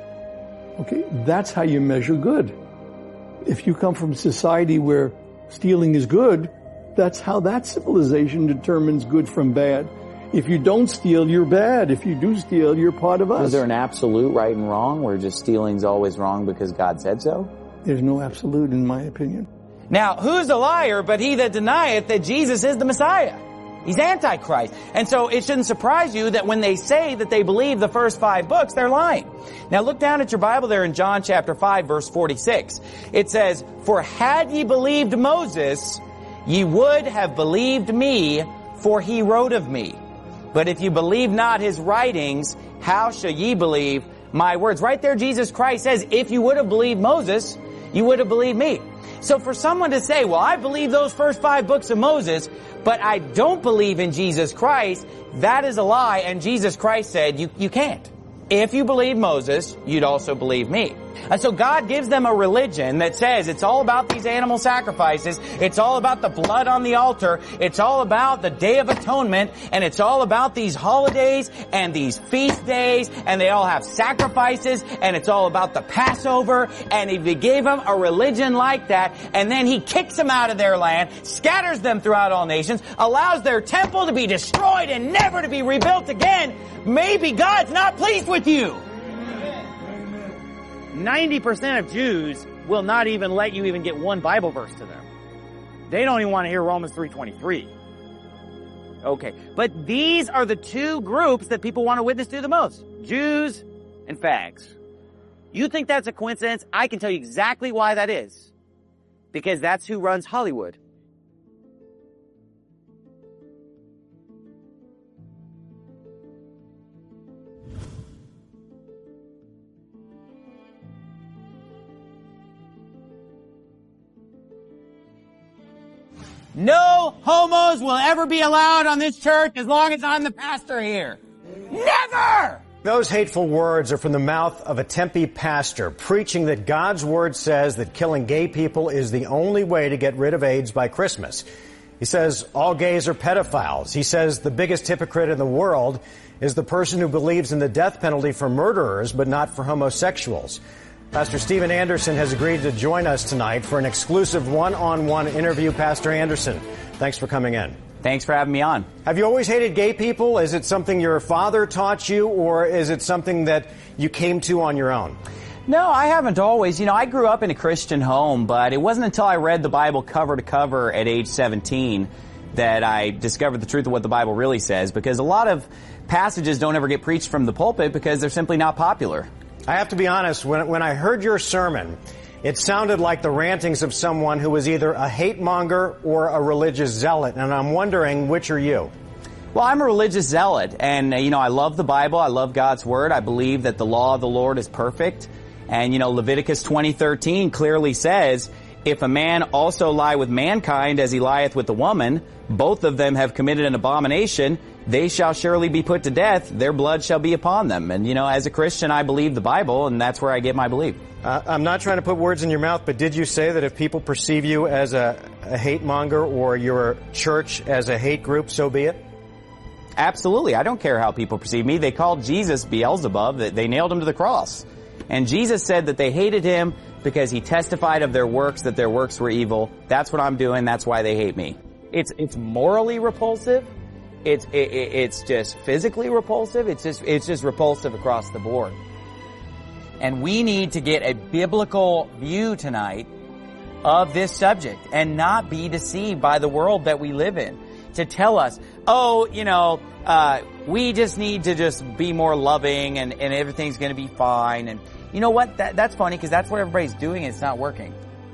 Okay, that's how you measure good. If you come from a society where stealing is good, that's how that civilization determines good from bad. If you don't steal, you're bad. If you do steal, you're part of us. Is there an absolute right and wrong where just stealing's always wrong because God said so? There's no absolute in my opinion. Now, who's a liar but he that denieth that Jesus is the Messiah? He's Antichrist. And so it shouldn't surprise you that when they say that they believe the first 5 books, they're lying. Now look down at your Bible there in John chapter 5 verse 46. It says, for had ye believed Moses, ye would have believed me, for he wrote of me. But if you believe not his writings, how shall ye believe my words? Right there Jesus Christ says, if you would have believed Moses, you would have believed me. So for someone to say, well, I believe those first 5 books of Moses, but I don't believe in Jesus Christ, that is a lie, and Jesus Christ said you can't. If you believe Moses, you'd also believe me. And so God gives them a religion that says it's all about these animal sacrifices, it's all about the blood on the altar, it's all about the Day of Atonement, and it's all about these holidays and these feast days, and they all have sacrifices, and it's all about the Passover. And if he gave them a religion like that, and then he kicks them out of their land, scatters them throughout all nations, allows their temple to be destroyed and never to be rebuilt again, maybe God's not pleased with you. 90% of Jews will not even let you even get one Bible verse to them. They don't even want to hear Romans 3:23. Okay, but these are the 2 groups that people want to witness to the most. Jews and fags. You think that's a coincidence? I can tell you exactly why that is. Because that's who runs Hollywood. No homos will ever be allowed on this church as long as I'm the pastor here. Never! Those hateful words are from the mouth of a Tempe pastor preaching that God's word says that killing gay people is the only way to get rid of AIDS by Christmas. He says all gays are pedophiles. He says the biggest hypocrite in the world is the person who believes in the death penalty for murderers but not for homosexuals. Pastor Steven Anderson has agreed to join us tonight for an exclusive one-on-one interview. Pastor Anderson, thanks for coming in. Thanks for having me on. Have you always hated gay people? Is it something your father taught you, or is it something that you came to on your own? No, I haven't always. I grew up in a Christian home, but it wasn't until I read the Bible cover to cover at age 17 that I discovered the truth of what the Bible really says, because a lot of passages don't ever get preached from the pulpit because they're simply not popular. I have to be honest, when I heard your sermon, it sounded like the rantings of someone who was either a hate monger or a religious zealot, and I'm wondering, which are you? Well, I'm a religious zealot, and, I love the Bible, I love God's Word, I believe that the law of the Lord is perfect, and, Leviticus 20:13 clearly says, if a man also lie with mankind as he lieth with a woman, both of them have committed an abomination, they shall surely be put to death, their blood shall be upon them. And, as a Christian, I believe the Bible, and that's where I get my belief. I'm not trying to put words in your mouth, but did you say that if people perceive you as a hate monger or your church as a hate group, so be it? Absolutely. I don't care how people perceive me. They called Jesus Beelzebub. They nailed him to the cross. And Jesus said that they hated him because he testified of their works, that their works were evil. That's what I'm doing. That's why they hate me. It's morally repulsive. It's just physically repulsive. It's just repulsive across the board. And we need to get a biblical view tonight of this subject and not be deceived by the world that we live in to tell us, we just need to just be more loving and everything's going to be fine. And, You know what? That's funny because that's what everybody's doing and it's not working.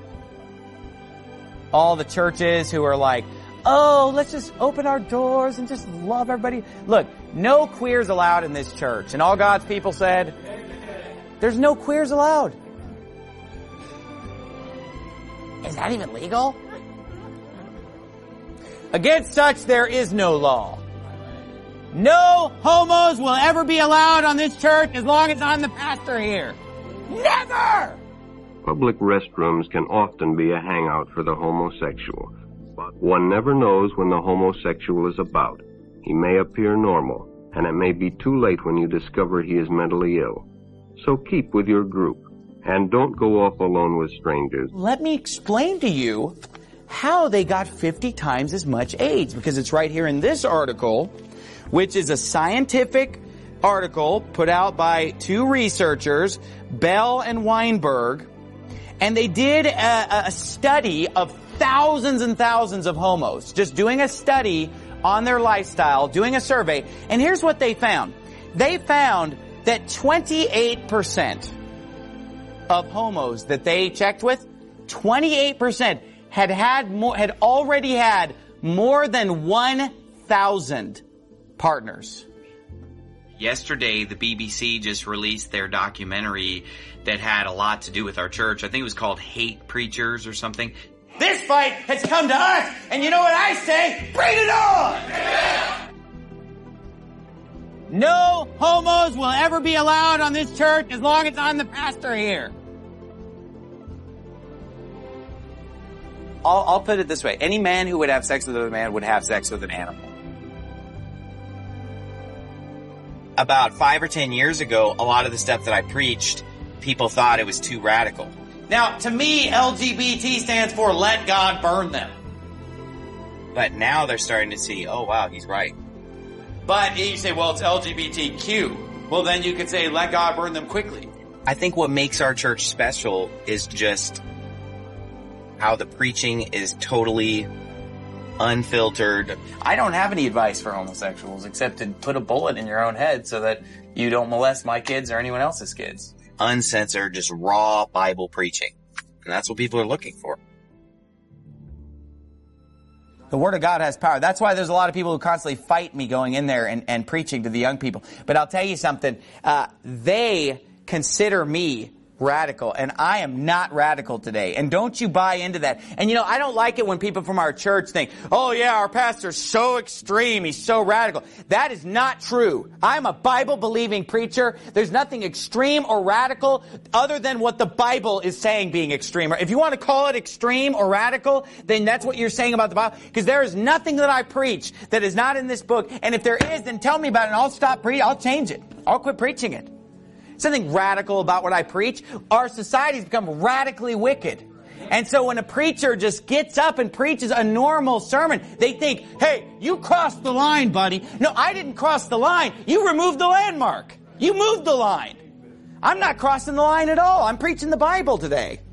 All the churches who are like, oh, let's just open our doors and just love everybody. Look, no queers allowed in this church. And all God's people said, there's no queers allowed. Is that even legal? Against such there is no law. No homos will ever be allowed on this church as long as I'm the pastor here. Never! Public restrooms can often be a hangout for the homosexual. But one never knows when the homosexual is about. He may appear normal, and it may be too late when you discover he is mentally ill. So keep with your group, and don't go off alone with strangers. Let me explain to you how they got 50 times as much AIDS, because it's right here in this article, which is a scientific article put out by two researchers, Bell and Weinberg, and they did a study of thousands and thousands of homos, just doing a study on their lifestyle, doing a survey, and here's what they found. They found that 28% of homos that they checked with, 28% had already had more than 1,000 partners. Yesterday, the BBC just released their documentary that had a lot to do with our church. I think it was called Hate Preachers or something. This fight has come to us, and you know what I say? Bring it on! No homos will ever be allowed on this church as long as I'm the pastor here. I'll put it this way. Any man who would have sex with another man would have sex with an animal. About 5 or 10 years ago, a lot of the stuff that I preached, people thought it was too radical. Now, to me, LGBT stands for let God burn them. But now they're starting to see, oh wow, he's right. But you say, well, it's LGBTQ. Well, then you could say, let God burn them quickly. I think what makes our church special is just how the preaching is totally unfiltered. I don't have any advice for homosexuals except to put a bullet in your own head so that you don't molest my kids or anyone else's kids. Uncensored, just raw Bible preaching. And that's what people are looking for. The Word of God has power. That's why there's a lot of people who constantly fight me going in there and preaching to the young people. But I'll tell you something. They consider me radical, and I am not radical today. And don't you buy into that. And you know, I don't like it when people from our church think, oh yeah, our pastor's so extreme, he's so radical. That is not true. I'm a Bible-believing preacher. There's nothing extreme or radical other than what the Bible is saying being extreme. If you want to call it extreme or radical, then that's what you're saying about the Bible. Because there is nothing that I preach that is not in this book. And if there is, then tell me about it and I'll stop preaching. I'll change it. I'll quit preaching it. Something radical about what I preach. Our society's become radically wicked. And so when a preacher just gets up and preaches a normal sermon, they think, hey, you crossed the line, buddy. No, I didn't cross the line. You removed the landmark. You moved the line. I'm not crossing the line at all. I'm preaching the Bible today.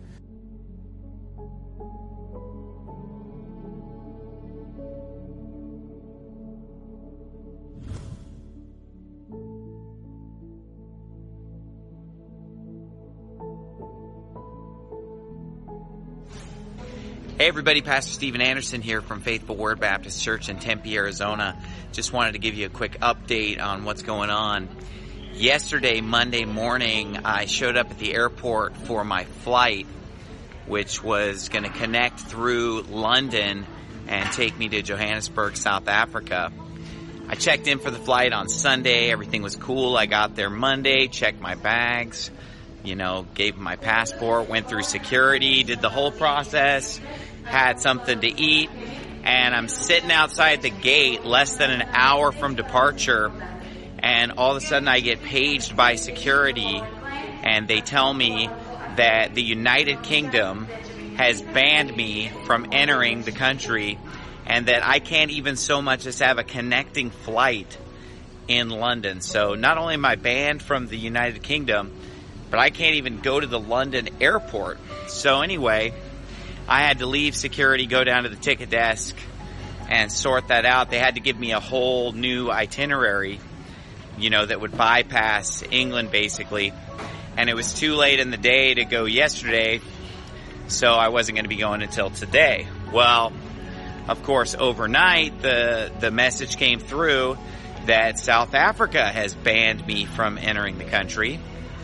Hey everybody, Pastor Steven Anderson here from Faithful Word Baptist Church in Tempe, Arizona. Just wanted to give you a quick update on what's going on. Yesterday, Monday morning, I showed up at the airport for my flight, which was going to connect through London and take me to Johannesburg, South Africa. I checked in for the flight on Sunday. Everything was cool. I got there Monday, checked my bags, gave my passport, went through security, did the whole process, had something to eat, and I'm sitting outside the gate less than an hour from departure, and all of a sudden I get paged by security, and they tell me that the United Kingdom has banned me from entering the country, and that I can't even so much as have a connecting flight in London. So not only am I banned from the United Kingdom, but I can't even go to the London airport. So anyway, I had to leave security, go down to the ticket desk, and sort that out. They had to give me a whole new itinerary, that would bypass England basically. and it was too late in the day to go yesterday, so I wasn't going to be going until today. Well, of course, overnight, the message came through that South Africa has banned me from entering the country.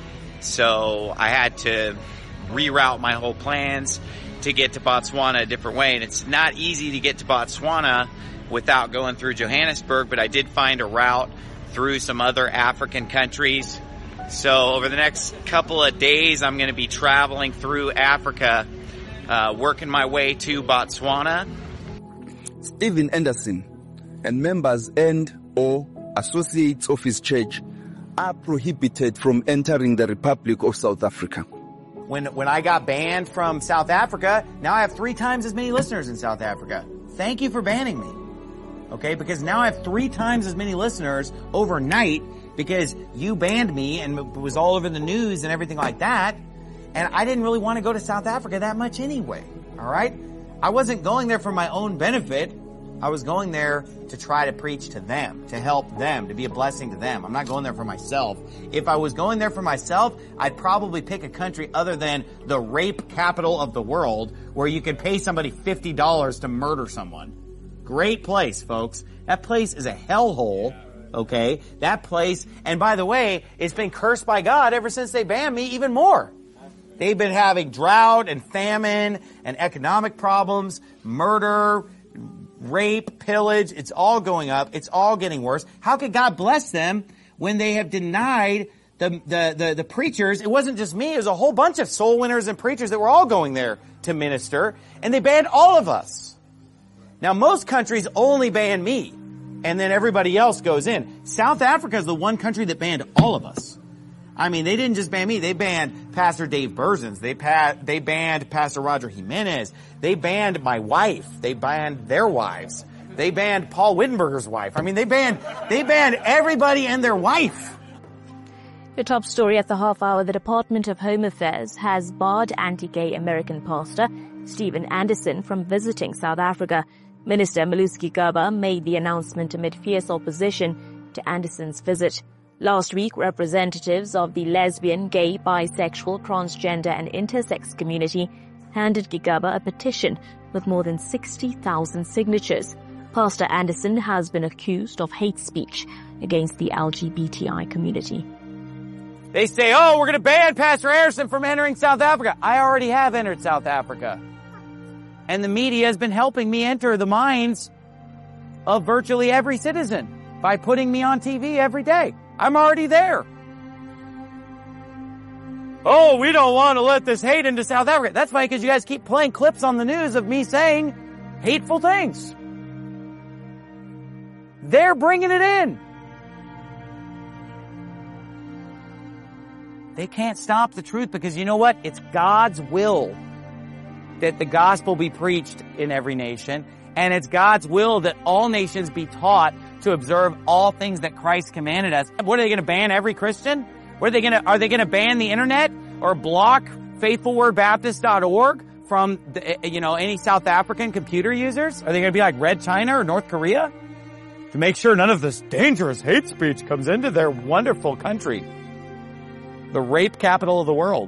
So I had to reroute my whole plans to get to Botswana a different way. And it's not easy to get to Botswana without going through Johannesburg, but I did find a route through some other African countries. So over the next couple of days, I'm going to be traveling through Africa, working my way to Botswana. Steven Anderson and members and/or associates of his church are prohibited from entering the Republic of South Africa. When I got banned from South Africa, now I have 3 times as many listeners in South Africa. Thank you for banning me. Okay, because now I have 3 times as many listeners overnight because you banned me and it was all over the news and everything like that. And I didn't really want to go to South Africa that much anyway. All right? I wasn't going there for my own benefit. I was going there to try to preach to them, to help them, to be a blessing to them. I'm not going there for myself. If I was going there for myself, I'd probably pick a country other than the rape capital of the world where you could pay somebody $50 to murder someone. Great place, folks. That place is a hellhole, okay? That place, and by the way, it's been cursed by God ever since they banned me even more. They've been having drought and famine and economic problems, murder, rape, pillage. It's all going up. It's all getting worse. How could God bless them when they have denied the preachers? It wasn't just me. It was a whole bunch of soul winners and preachers that were all going there to minister, and they banned all of us. Now, most countries only ban me, and then everybody else goes in. South Africa is the one country that banned all of us. I mean, they didn't just ban me. They banned Pastor Dave Berzins. They banned Pastor Roger Jimenez. They banned my wife. They banned their wives. They banned Paul Wittenberger's wife. I mean, they banned everybody and their wife. Your top story at the half hour, the Department of Home Affairs has barred anti-gay American pastor Steven Anderson from visiting South Africa. Minister Malusi Gigaba made the announcement amid fierce opposition to Anderson's visit. Last week, representatives of the lesbian, gay, bisexual, transgender and intersex community handed Gigaba a petition with more than 60,000 signatures. Pastor Anderson has been accused of hate speech against the LGBTI community. They say, oh, we're going to ban Pastor Anderson from entering South Africa. I already have entered South Africa. And the media has been helping me enter the minds of virtually every citizen by putting me on TV every day. I'm already there. Oh, we don't want to let this hate into South Africa. That's fine because you guys keep playing clips on the news of me saying hateful things. They're bringing it in. They can't stop the truth because you know what? It's God's will that the gospel be preached in every nation. And it's God's will that all nations be taught to observe all things that Christ commanded us. What are they going to ban every Christian? Are they going to ban the internet or block faithfulwordbaptist.org from any South African computer users? Are they going to be like Red China or North Korea to make sure none of this dangerous hate speech comes into their wonderful country, the rape capital of the world?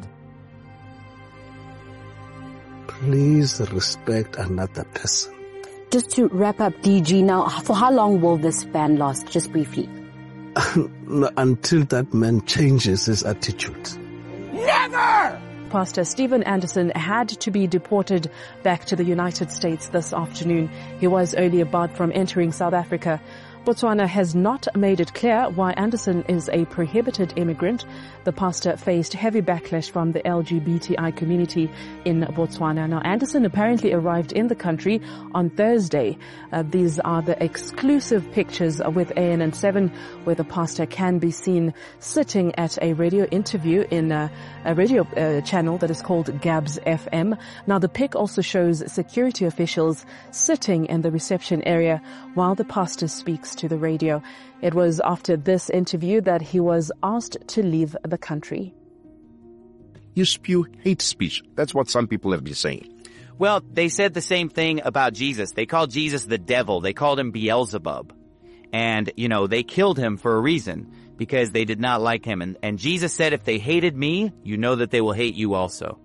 Please respect another person. Just to wrap up, DG, now, for how long will this ban last? Just briefly. Until that man changes his attitude. Never! Pastor Steven Anderson had to be deported back to the United States this afternoon. He was earlier barred from entering South Africa. Botswana has not made it clear why Anderson is a prohibited immigrant. The pastor faced heavy backlash from the LGBTI community in Botswana. Now, Anderson apparently arrived in the country on Thursday. These are the exclusive pictures with ANN7 where the pastor can be seen sitting at a radio interview in a radio channel that is called Gabs FM. Now, the pic also shows security officials sitting in the reception area while the pastor speaks to the radio. It was after this interview that he was asked to leave the country. You spew hate speech. That's what some people have been saying. Well, they said the same thing about Jesus. They called Jesus the devil. They called him Beelzebub. And, they killed him for a reason. because they did not like him. And Jesus said, if they hated me, you know that they will hate you also.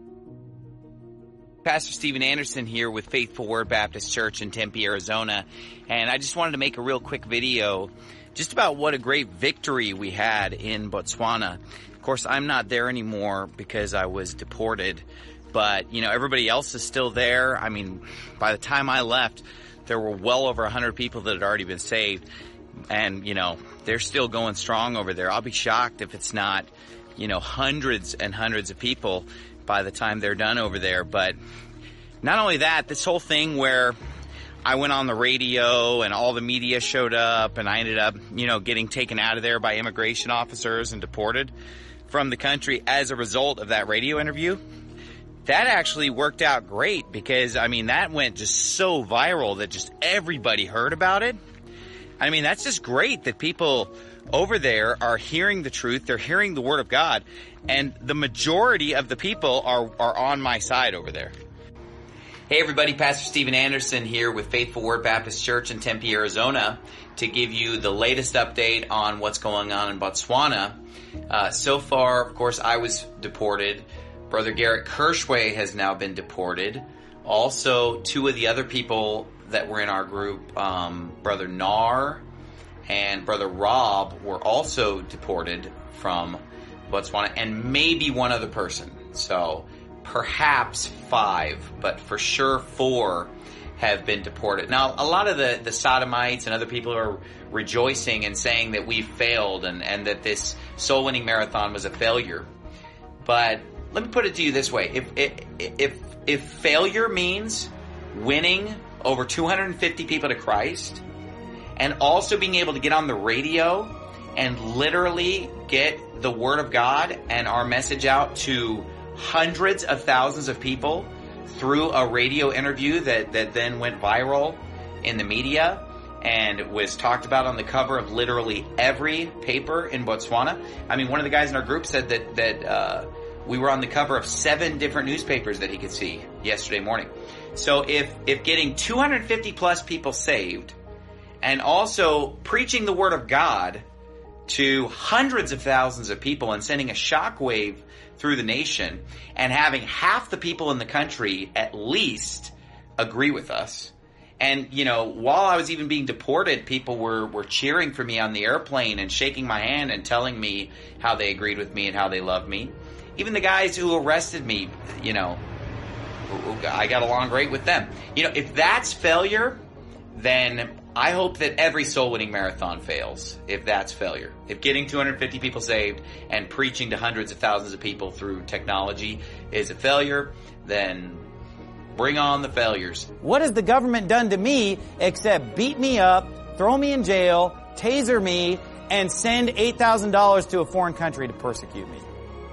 Pastor Steven Anderson here with Faithful Word Baptist Church in Tempe, Arizona. And I just wanted to make a real quick video just about what a great victory we had in Botswana. Of course, I'm not there anymore because I was deported. But, you know, everybody else is still there. I mean, by the time I left, there were well over 100 people that had already been saved. And, you know, they're still going strong over there. I'll be shocked if it's not, you know, hundreds and hundreds of people by the time they're done over there. But not only that, this whole thing where I went on the radio and all the media showed up and I ended up, you know, getting taken out of there by immigration officers and deported from the country as a result of that radio interview. That actually worked out great because, I mean, that went just so viral that just everybody heard about it. I mean, that's just great that people over there are hearing the truth. They're hearing the Word of God. And the majority of the people are on my side over there. Hey everybody, Pastor Steven Anderson here with Faithful Word Baptist Church in Tempe, Arizona to give you the latest update on what's going on in Botswana. So far, of course, I was deported. Brother Garrett Kirschway has now been deported. Also, two of the other people that were in our group, Brother Nar and Brother Rob, were also deported from Botswana, and maybe one other person. So perhaps 5, but for sure 4 have been deported. Now, a lot of the sodomites and other people are rejoicing and saying that we failed and that this soul-winning marathon was a failure. But let me put it to you this way. If failure means winning over 250 people to Christ and also being able to get on the radio and literally get the Word of God and our message out to hundreds of thousands of people through a radio interview that then went viral in the media and was talked about on the cover of literally every paper in Botswana. I mean, one of the guys in our group said that we were on the cover of 7 different newspapers that he could see yesterday morning. So if getting 250 plus people saved and also preaching the Word of God to hundreds of thousands of people and sending a shockwave through the nation and having half the people in the country at least agree with us. And, you know, while I was even being deported, people were cheering for me on the airplane and shaking my hand and telling me how they agreed with me and how they loved me. Even the guys who arrested me, you know, I got along great with them. You know, if that's failure, then I hope that every soul-winning marathon fails, if that's failure. If getting 250 people saved and preaching to hundreds of thousands of people through technology is a failure, then bring on the failures. What has the government done to me except beat me up, throw me in jail, taser me, and send $8,000 to a foreign country to persecute me?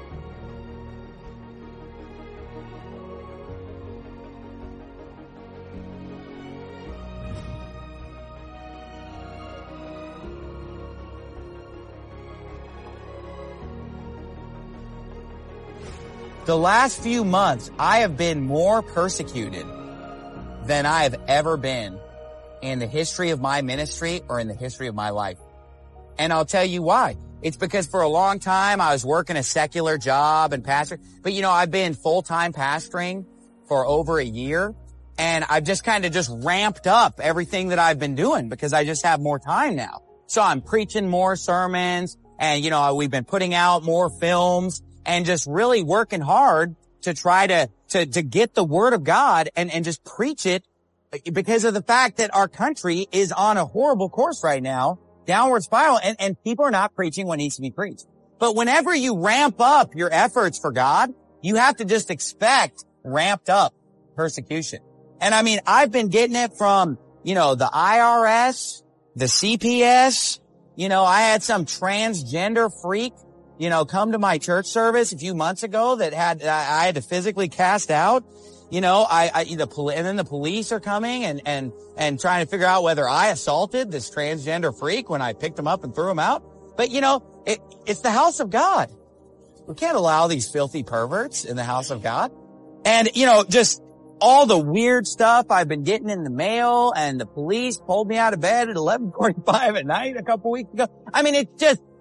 The last few months, I have been more persecuted than I have ever been in the history of my ministry or in the history of my life. And I'll tell you why. It's because for a long time, I was working a secular job and pastor. But, you know, I've been full-time pastoring for over a year. And I've just kind of just ramped up everything that I've been doing because I just have more time now. So I'm preaching more sermons and, you know, we've been putting out more films. And just really working hard to try to get the Word of God and just preach it because of the fact that our country is on a horrible course right now, downward spiral, and people are not preaching what needs to be preached. But whenever you ramp up your efforts for God, you have to just expect ramped up persecution. And I mean, I've been getting it from, you know, the IRS, the CPS, you know, I had some transgender freak, you know, come to my church service a few months ago that I had to physically cast out. You know, and then the police are coming and trying to figure out whether I assaulted this transgender freak when I picked him up and threw him out. But, you know, it's the house of God. We can't allow these filthy perverts in the house of God. And, you know, just all the weird stuff I've been getting in the mail, and the police pulled me out of bed at 11:45 at night a couple weeks ago. I mean,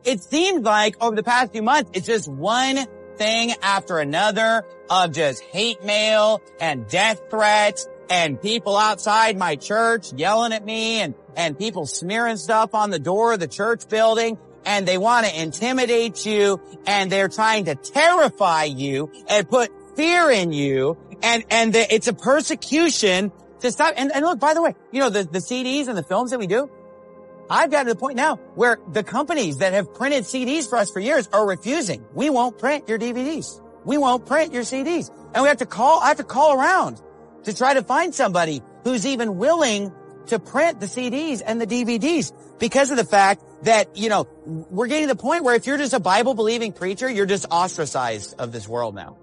it seems like over the past few months, it's just one thing after another of just hate mail and death threats and people outside my church yelling at me and people smearing stuff on the door of the church building, and they want to intimidate you, and they're trying to terrify you and put fear in you, and it's a persecution to stop. And look, by the way, you know, the CDs and the films that we do, I've gotten to the point now where the companies that have printed CDs for us for years are refusing. We won't print your DVDs. We won't print your CDs. And I have to call around to try to find somebody who's even willing to print the CDs and the DVDs, because of the fact that, you know, we're getting to the point where if you're just a Bible-believing preacher, you're just ostracized of this world now.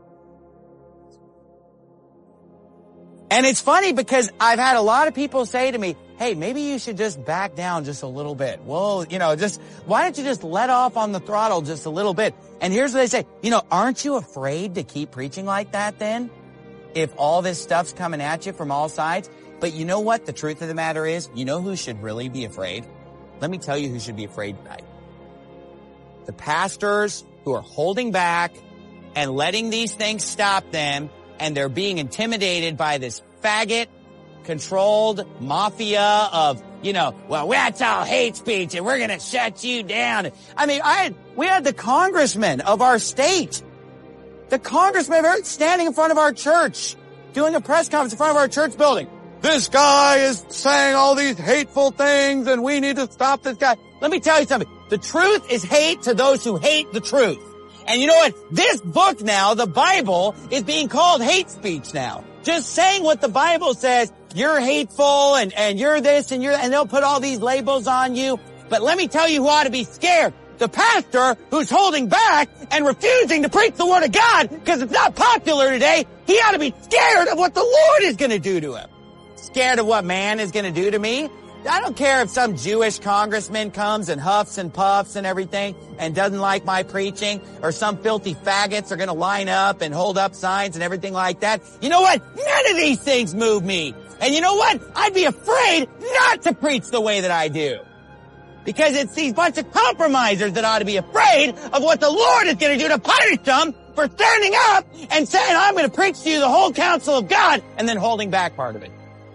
And it's funny because I've had a lot of people say to me, hey, maybe you should just back down just a little bit. Well, you know, why don't you just let off on the throttle just a little bit? And here's what they say, you know, aren't you afraid to keep preaching like that then? If all this stuff's coming at you from all sides? But you know what? The truth of the matter is, you know who should really be afraid? Let me tell you who should be afraid tonight. The pastors who are holding back and letting these things stop them, and they're being intimidated by this faggot-controlled mafia of, you know, well, that's all hate speech and we're going to shut you down. I mean, we had the congressman of our state, the congressman standing in front of our church, doing a press conference in front of our church building. This guy is saying all these hateful things and we need to stop this guy. Let me tell you something. The truth is hate to those who hate the truth. And you know what? This book now, the Bible, is being called hate speech now. Just saying what the Bible says, you're hateful and you're this and and they'll put all these labels on you. But let me tell you who ought to be scared. The pastor who's holding back and refusing to preach the word of God because it's not popular today, he ought to be scared of what the Lord is going to do to him. Scared of what man is going to do to me? I don't care if some Jewish congressman comes and huffs and puffs and everything and doesn't like my preaching, or some filthy faggots are going to line up and hold up signs and everything like that. You know what? None of these things move me. And you know what? I'd be afraid not to preach the way that I do. Because it's these bunch of compromisers that ought to be afraid of what the Lord is going to do to punish them for standing up and saying, I'm going to preach to you the whole counsel of God, and then holding back part of it.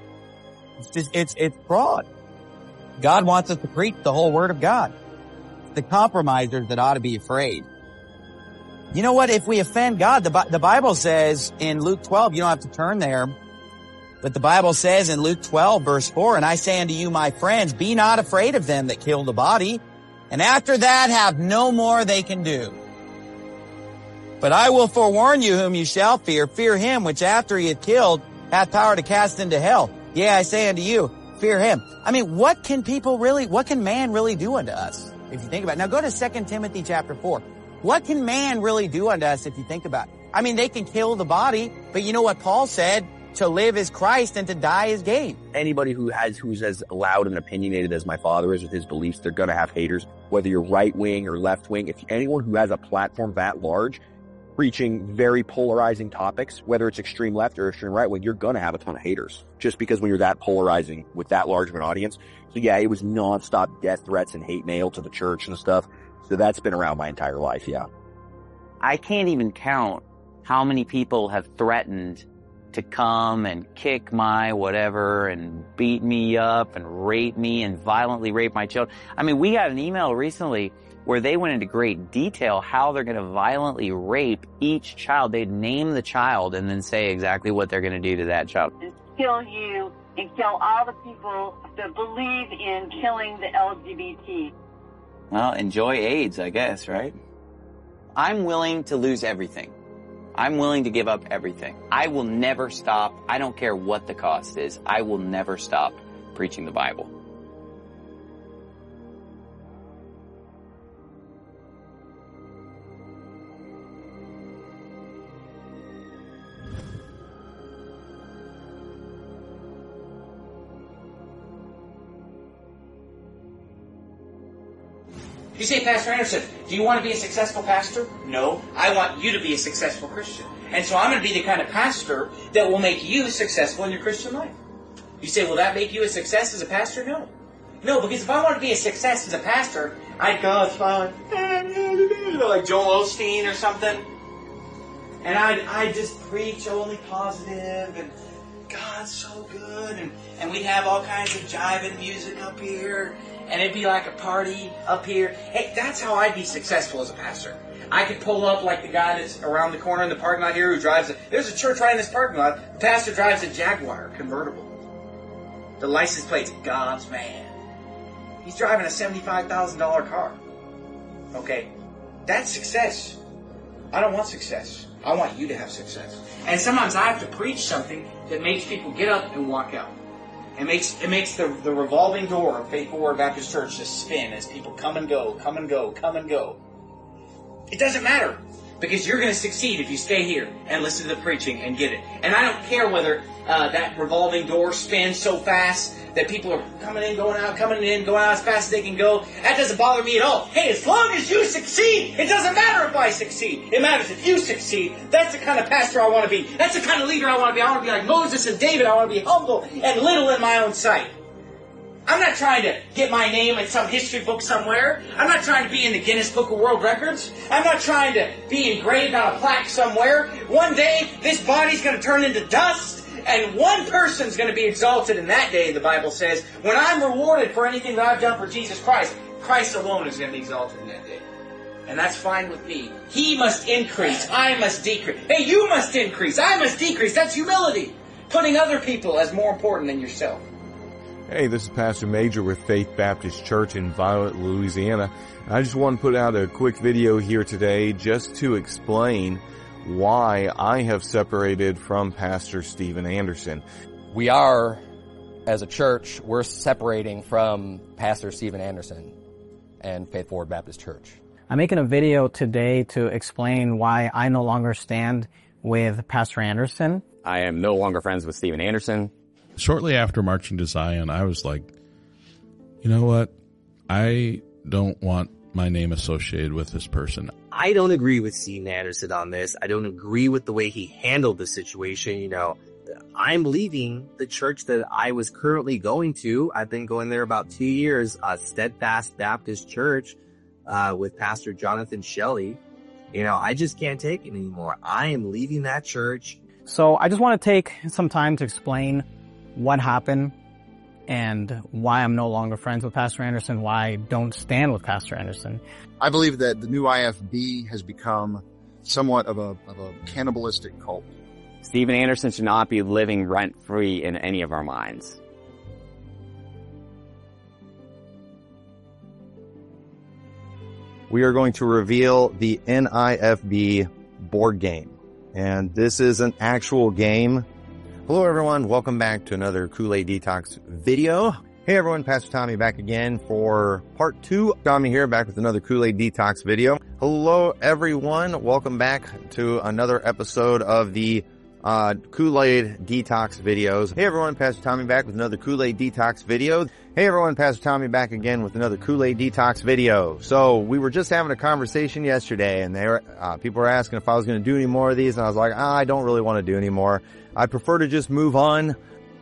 It's fraud. God wants us to preach the whole word of God. The compromisers that ought to be afraid. You know what? If we offend God, the Bible says in Luke 12, you don't have to turn there, but the Bible says in Luke 12 verse 4, and I say unto you, my friends, be not afraid of them that kill the body, and after that have no more they can do. But I will forewarn you whom you shall fear. Fear him which after he hath killed hath power to cast into hell. Yea, I say unto you, fear him. I mean, what can man really do unto us? If you think about it. Now go to 2 Timothy chapter 4. What can man really do unto us if you think about it? I mean, they can kill the body, but you know what Paul said? To live is Christ and to die is gain. Anybody who's as loud and opinionated as my father is with his beliefs, they're gonna have haters, whether you're right wing or left wing. If anyone who has a platform that large, preaching very polarizing topics, whether it's extreme left or extreme right wing, you're gonna have a ton of haters. Just because when you're that polarizing with that large of an audience. So yeah, it was nonstop death threats and hate mail to the church and stuff. So that's been around my entire life, yeah. I can't even count how many people have threatened to come and kick my whatever and beat me up and rape me and violently rape my children. I mean, we got an email recently where they went into great detail how they're going to violently rape each child. They'd name the child and then say exactly what they're going to do to that child. Kill you and kill all the people that believe in killing the LGBT. Well, enjoy AIDS, I guess, right? I'm willing to lose everything. I'm willing to give up everything. I will never stop. I don't care what the cost is. I will never stop preaching the Bible. You say, Pastor Anderson, do you want to be a successful pastor? No, I want you to be a successful Christian. And so I'm going to be the kind of pastor that will make you successful in your Christian life. You say, will that make you a success as a pastor? No. No, because if I want to be a success as a pastor, I'd go smiling, like Joel Osteen or something. And I'd just preach only positive and God's so good. And we'd have all kinds of jiving music up here. And it'd be like a party up here. Hey, that's how I'd be successful as a pastor. I could pull up like the guy that's around the corner in the parking lot here who drives there's a church right in this parking lot. The pastor drives a Jaguar convertible. The license plate's God's man. He's driving a $75,000 car. Okay, that's success. I don't want success. I want you to have success. And sometimes I have to preach something that makes people get up and walk out. It makes the revolving door of Faithful Word Baptist Church just spin as people come and go, come and go, come and go. It doesn't matter, because you're going to succeed if you stay here and listen to the preaching and get it. And I don't care whether that revolving door spins so fast that people are coming in, going out as fast as they can go. That doesn't bother me at all. Hey, as long as you succeed, it doesn't matter if I succeed. It matters if you succeed. That's the kind of pastor I want to be. That's the kind of leader I want to be. I want to be like Moses and David. I want to be humble and little in my own sight. I'm not trying to get my name in some history book somewhere. I'm not trying to be in the Guinness Book of World Records. I'm not trying to be engraved on a plaque somewhere. One day, this body's going to turn into dust, and one person's going to be exalted in that day, the Bible says. When I'm rewarded for anything that I've done for Jesus Christ, Christ alone is going to be exalted in that day. And that's fine with me. He must increase. I must decrease. Hey, you must increase. I must decrease. That's humility. Putting other people as more important than yourself. Hey, this is Pastor Major with Faith Baptist Church in Violet, Louisiana. I just want to put out a quick video here today just to explain why I have separated from Pastor Steven Anderson. We are, as a church, we're separating from Pastor Steven Anderson and Faithful Word Baptist Church. I'm making a video today to explain why I no longer stand with Pastor Anderson. I am no longer friends with Steven Anderson. Shortly after marching to Zion, I was like, you know what? I don't want my name associated with this person. I don't agree with Steven Anderson on this. I don't agree with the way he handled the situation. You know, I'm leaving the church that I was currently going to. I've been going there about 2 years, Steadfast Baptist Church, with Pastor Jonathan Shelley. You know, I just can't take it anymore. I am leaving that church. So I just want to take some time to explain what happened and why I'm no longer friends with Pastor Anderson, why I don't stand with Pastor Anderson. I believe that the new IFB has become somewhat of a cannibalistic cult. Steven Anderson should not be living rent-free in any of our minds. We are going to reveal the NIFB board game. And this is an actual game. Hello everyone, welcome back to another Kool-Aid Detox video. Hey everyone, Pastor Tommy back again for part 2. Tommy here, back with another Kool-Aid Detox video. Hello everyone, welcome back to another episode of the Kool-Aid Detox videos. Hey everyone, Pastor Tommy back with another Kool-Aid Detox video. Hey everyone, Pastor Tommy back again with another Kool-Aid Detox video. So we were just having a conversation yesterday, and people were asking if I was going to do any more of these, and I was like, I don't really want to do any more. I prefer to just move on.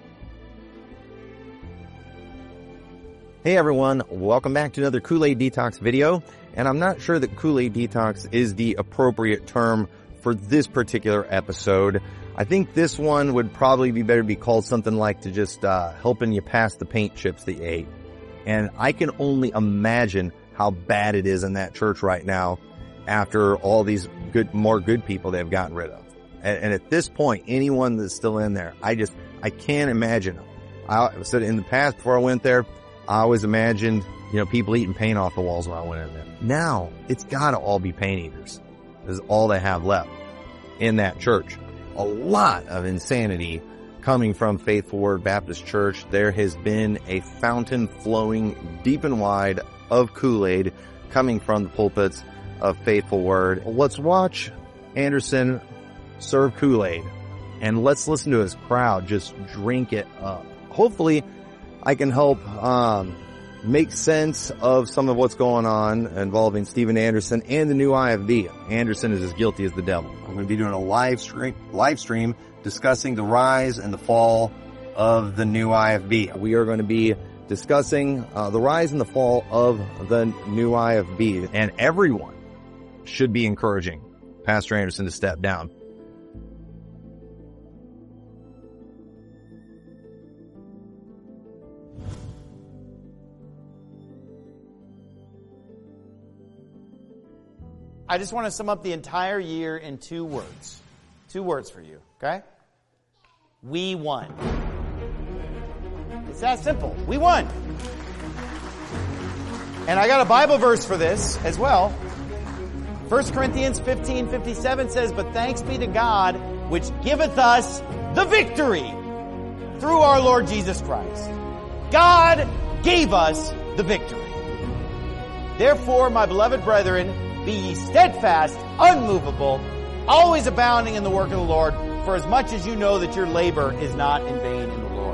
Hey everyone, welcome back to another Kool-Aid Detox video, and I'm not sure that Kool-Aid Detox is the appropriate term for this particular episode. I think this one would probably be better be called something like to just helping you pass the paint chips that you ate. And I can only imagine how bad it is in that church right now after all these more good people they've gotten rid of. And at this point, anyone that's still in there, I can't imagine. I said in the past, before I went there, I always imagined, people eating paint off the walls when I went in there. Now, it's gotta all be paint eaters. This is all they have left in that church. A lot of insanity coming from Faithful Word Baptist Church. There has been a fountain flowing deep and wide of Kool-Aid coming from the pulpits of Faithful Word. Let's watch Anderson serve Kool-Aid, and let's listen to his crowd just drink it up. Hopefully, I can help make sense of some of what's going on involving Steven Anderson and the new IFB. Anderson is as guilty as the devil. I'm going to be doing a live stream discussing the rise and the fall of the new IFB. We are going to be discussing the rise and the fall of the new IFB. And everyone should be encouraging Pastor Anderson to step down. I just want to sum up the entire year in 2 words. 2 words for you, okay? We won. It's that simple. We won. And I got a Bible verse for this as well. 1 Corinthians 15:57 says, "But thanks be to God, which giveth us the victory through our Lord Jesus Christ." God gave us the victory. Therefore, my beloved brethren, be ye steadfast, unmovable, always abounding in the work of the Lord, for as much as you know that your labor is not in vain in the Lord.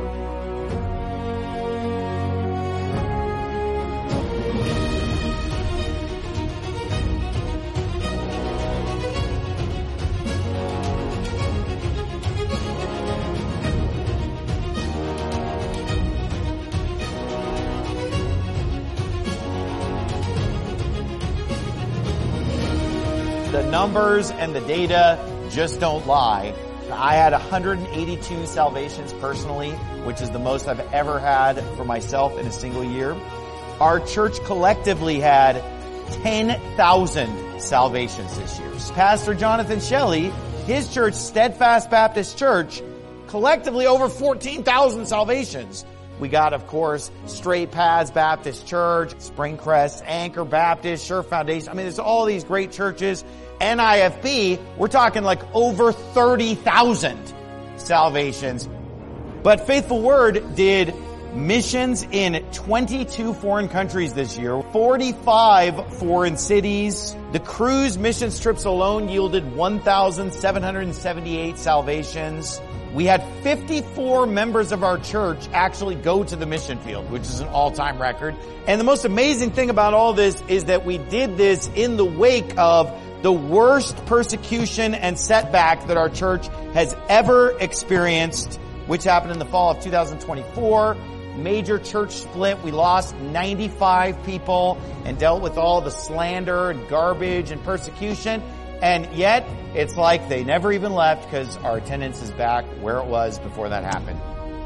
The numbers and the data just don't lie. I had 182 salvations personally, which is the most I've ever had for myself in a single year. Our church collectively had 10,000 salvations this year. Pastor Jonathan Shelley, his church, Steadfast Baptist Church, collectively over 14,000 salvations. We got, of course, Straight Paths Baptist Church, Springcrest, Anchor Baptist, Sure Foundation. I mean, there's all these great churches. NIFB, we're talking like over 30,000 salvations. But Faithful Word did missions in 22 foreign countries this year, 45 foreign cities. The cruise missions trips alone yielded 1,778 salvations. We had 54 members of our church actually go to the mission field, which is an all-time record. And the most amazing thing about all this is that we did this in the wake of the worst persecution and setback that our church has ever experienced, which happened in the fall of 2024. Major church split. We lost 95 people and dealt with all the slander and garbage and persecution. And yet, it's like they never even left because our attendance is back where it was before that happened.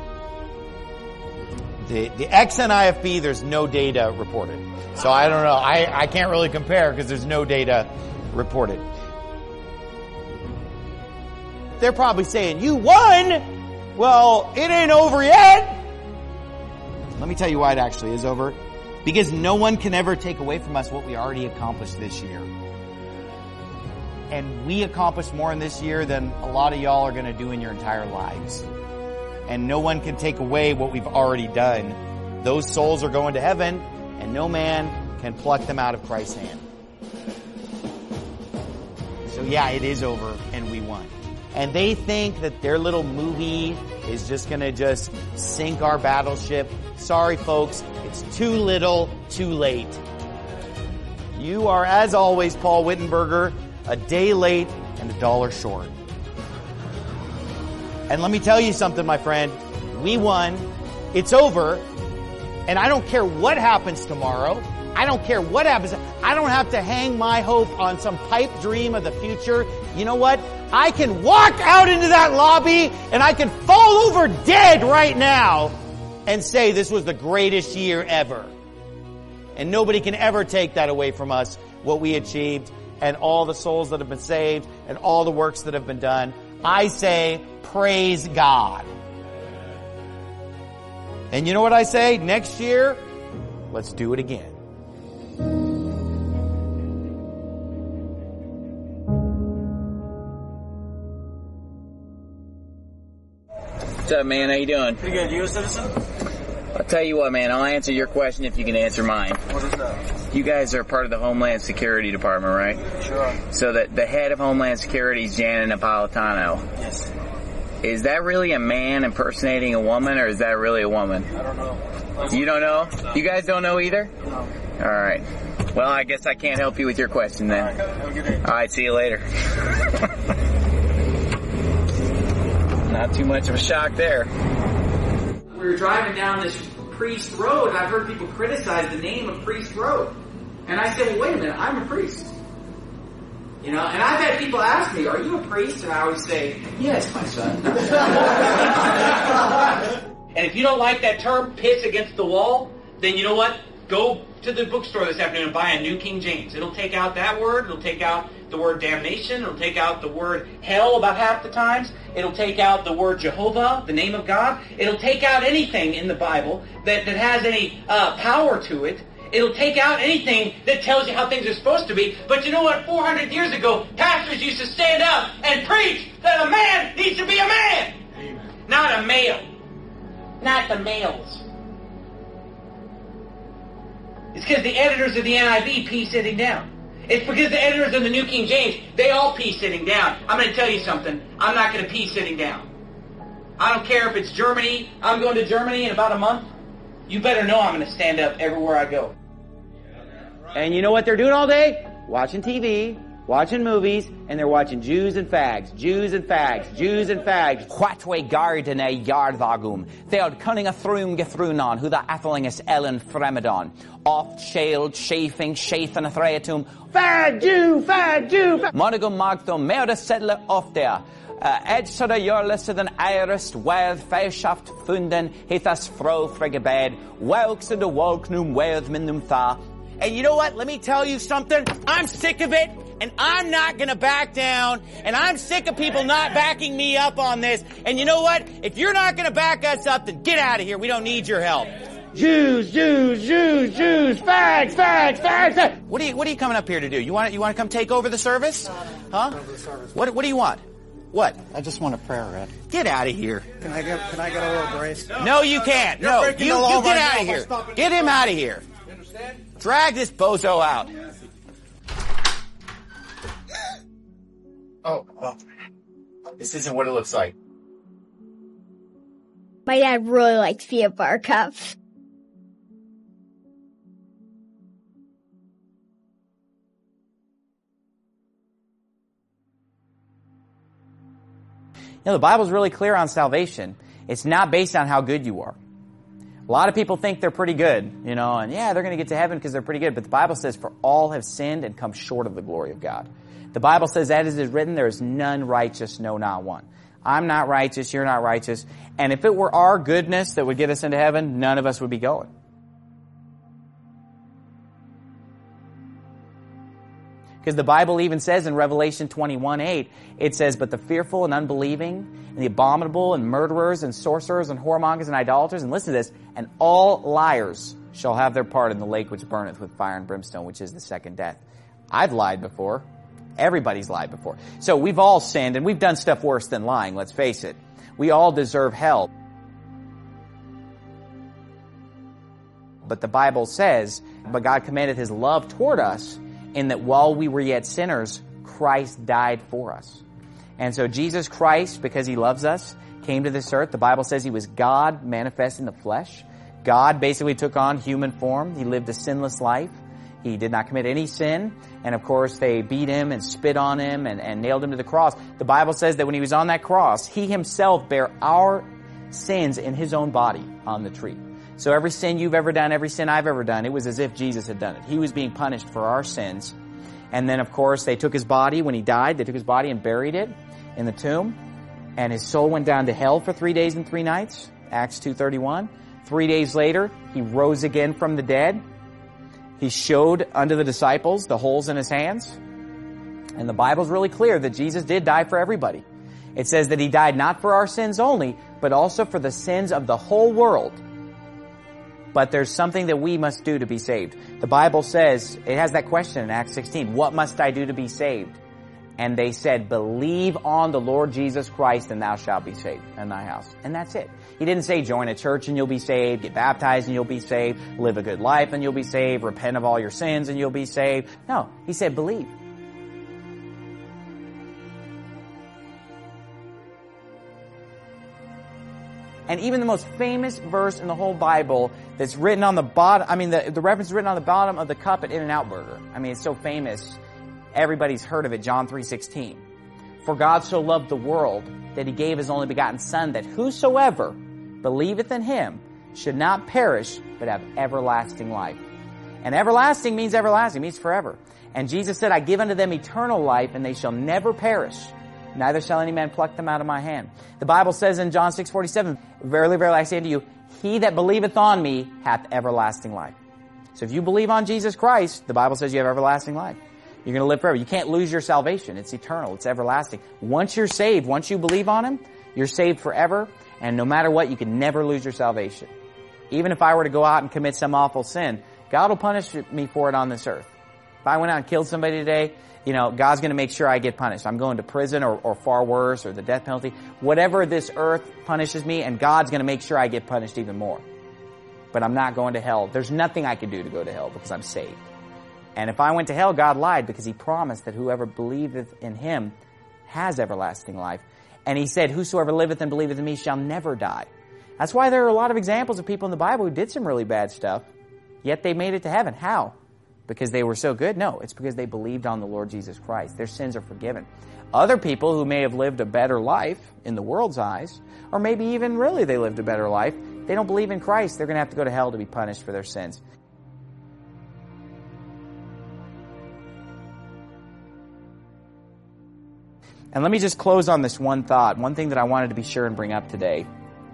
The ex-NIFB, there's no data reported. So I don't know. I can't really compare because there's no data reported. They're probably saying, "You won!" Well, it ain't over yet. Let me tell you why it actually is over. Because no one can ever take away from us what we already accomplished this year. And we accomplished more in this year than a lot of y'all are going to do in your entire lives. And no one can take away what we've already done. Those souls are going to heaven, and no man can pluck them out of Christ's hand. So yeah, it is over, and we won. And they think that their little movie is just going to just sink our battleship. Sorry, folks. It's too little, too late. You are, as always, Paul Wittenberger, a day late and a dollar short. And let me tell you something, my friend. We won. It's over. And I don't care what happens tomorrow. I don't care what happens. I don't have to hang my hope on some pipe dream of the future. You know what? I can walk out into that lobby and I can fall over dead right now and say this was the greatest year ever. And nobody can ever take that away from us, what we achieved and all the souls that have been saved and all the works that have been done. I say, praise God. And you know what I say? Next year, let's do it again. What's up, man? How you doing? Pretty good. You a citizen? I'll tell you what, man. I'll answer your question if you can answer mine. What is that? You guys are part of the Homeland Security Department, right? Sure. So that the head of Homeland Security is Janet Napolitano. Yes. Is that really a man impersonating a woman, or is that really a woman? I don't know. You don't know? No. You guys don't know either? No. All right. Well, I guess I can't help you with your question then. All right. Have a good day. All right. See you later. Not too much of a shock there. we were driving down this Priest Road, and I've heard people criticize the name of Priest Road. And I said, well, wait a minute, I'm a priest. And I've had people ask me, are you a priest? And I always say, yes, my son. And if you don't like that term, piss against the wall, then you know what? Go to the bookstore this afternoon and buy a New King James. It'll take out that word. It'll take out the word damnation. It'll take out the word hell about half the times. It'll take out the word Jehovah, the name of God. It'll take out anything in the Bible that has any power to it. It'll take out anything that tells you how things are supposed to be. But you know what? 400 years ago, pastors used to stand up and preach that a man needs to be a man. Amen. Not a male. Not the males. It's because the editors of the NIV pee sitting down. It's because the editors of the New King James, they all pee sitting down. I'm going to tell you something. I'm not going to pee sitting down. I don't care if it's Germany. I'm going to Germany in about a month. You better know I'm going to stand up everywhere I go. And you know what they're doing all day? Watching TV, watching movies, and they're watching Jews and fags, Jews and fags, Jews and fags. Quatwe gardene yardvagum, theod cunning a thrum gethrunon, who the athelingus ellen fremedon, oft shaled, chafing, chafen a threatum, fag Jew, fag Jew, monogum magthum, meoda settler ofter. Edsada jörlese den eirest, wedd feishaft funden, hithas fro fregebed, welks and a walknum wedd minum tha. And you know what? Let me tell you something. I'm sick of it, and I'm not gonna back down, and I'm sick of people not backing me up on this. And you know what? If you're not gonna back us up, then get out of here. We don't need your help. Jews, Jews, Jews, Jews, fags, fags, fags, fags. What are you coming up here to do? You want to come take over the service? Huh? What do you want? What? I just want a prayer read. Get out of here. Can I get a little grace? No, you can't. No, you get out of here. Get him out of here. You understand? Drag this bozo out. Oh, well, this isn't what it looks like. My dad really likes peanut butter cups. The Bible's really clear on salvation. It's not based on how good you are. A lot of people think they're pretty good, and yeah, they're going to get to heaven because they're pretty good. But the Bible says, for all have sinned and come short of the glory of God. The Bible says, as it is written, there is none righteous, no, not one. I'm not righteous, you're not righteous. And if it were our goodness that would get us into heaven, none of us would be going. Because the Bible even says in Revelation 21:8, it says, but the fearful and unbelieving, and the abominable, and murderers, and sorcerers, and whoremongers, and idolaters, and listen to this, and all liars shall have their part in the lake which burneth with fire and brimstone, which is the second death. I've lied before. Everybody's lied before. So we've all sinned, and we've done stuff worse than lying, let's face it. We all deserve hell. But the Bible says, but God commended His love toward us, in that while we were yet sinners, Christ died for us. And so Jesus Christ, because He loves us, came to this earth. The Bible says He was God manifest in the flesh. God basically took on human form. He lived a sinless life. He did not commit any sin. And of course, they beat Him and spit on Him and nailed Him to the cross. The Bible says that when He was on that cross, He Himself bare our sins in His own body on the tree. So every sin you've ever done, every sin I've ever done, it was as if Jesus had done it. He was being punished for our sins. And then, of course, they took His body when He died. They took His body and buried it in the tomb. And His soul went down to hell for 3 days and 3 nights. Acts 2:31. 3 days later, He rose again from the dead. He showed unto the disciples the holes in His hands. And the Bible's really clear that Jesus did die for everybody. It says that He died not for our sins only, but also for the sins of the whole world. But there's something that we must do to be saved. The Bible says, it has that question in Acts 16, what must I do to be saved? And they said, believe on the Lord Jesus Christ and thou shalt be saved in thy house. And that's it. He didn't say join a church and you'll be saved, get baptized and you'll be saved, live a good life and you'll be saved, repent of all your sins and you'll be saved. No, He said believe. And even the most famous verse in the whole Bible that's written on the bottom, the reference is written on the bottom of the cup at In-N-Out Burger. It's so famous. Everybody's heard of it, John 3:16. For God so loved the world that He gave His only begotten Son, that whosoever believeth in him should not perish, but have everlasting life. And everlasting means everlasting, means forever. And Jesus said, I give unto them eternal life, and they shall never perish. Neither shall any man pluck them out of my hand. The Bible says in John 6:47, Verily, verily, I say unto you, he that believeth on me hath everlasting life. So if you believe on Jesus Christ, the Bible says you have everlasting life. You're going to live forever. You can't lose your salvation. It's eternal. It's everlasting. Once you're saved, once you believe on him, you're saved forever. And no matter what, you can never lose your salvation. Even if I were to go out and commit some awful sin, God will punish me for it on this earth. If I went out and killed somebody today, God's going to make sure I get punished. I'm going to prison or far worse, or the death penalty. Whatever this earth punishes me, and God's going to make sure I get punished even more. But I'm not going to hell. There's nothing I could do to go to hell because I'm saved. And if I went to hell, God lied, because he promised that whoever believeth in him has everlasting life. And he said, whosoever liveth and believeth in me shall never die. That's why there are a lot of examples of people in the Bible who did some really bad stuff, yet they made it to heaven. How? Because they were so good? No, it's because they believed on the Lord Jesus Christ. Their sins are forgiven. Other people who may have lived a better life in the world's eyes, or maybe even really they lived a better life, they don't believe in Christ. They're going to have to go to hell to be punished for their sins. And let me just close on this one thought. One thing that I wanted to be sure and bring up today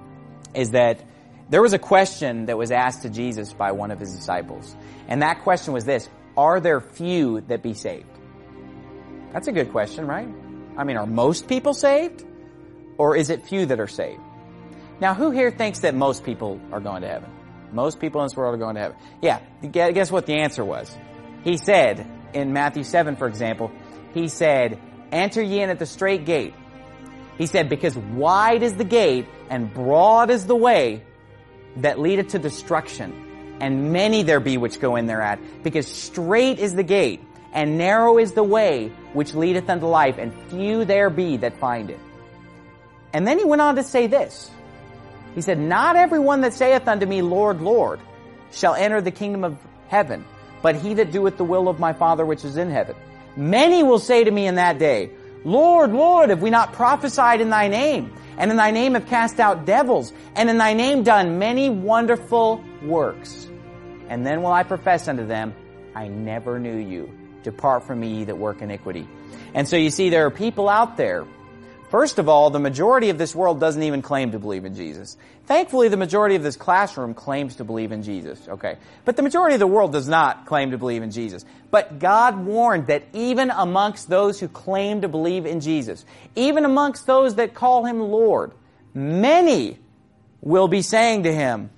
is that there was a question that was asked to Jesus by one of his disciples. And that question was this: are there few that be saved? That's a good question, right? I mean, are most people saved? Or is it few that are saved? Now, who here thinks that most people are going to heaven? Most people in this world are going to heaven. Yeah, guess what the answer was? He said, in Matthew 7, for example, he said, enter ye in at the straight gate. He said, because wide is the gate and broad is the way that leadeth to destruction, and many there be which go in thereat. Because straight is the gate and narrow is the way which leadeth unto life, and few there be that find it. And then he went on to say this. He said, not everyone that saith unto me, Lord, Lord, shall enter the kingdom of heaven, but he that doeth the will of my Father which is in heaven. Many will say to me in that day, Lord, Lord, have we not prophesied in thy name? And in thy name have cast out devils, and in thy name done many wonderful works. And then will I profess unto them, I never knew you. Depart from me, ye that work iniquity. And so you see, there are people out there. First of all, the majority of this world doesn't even claim to believe in Jesus. Thankfully, the majority of this classroom claims to believe in Jesus. Okay. But the majority of the world does not claim to believe in Jesus. But God warned that even amongst those who claim to believe in Jesus, even amongst those that call him Lord, many will be saying to him,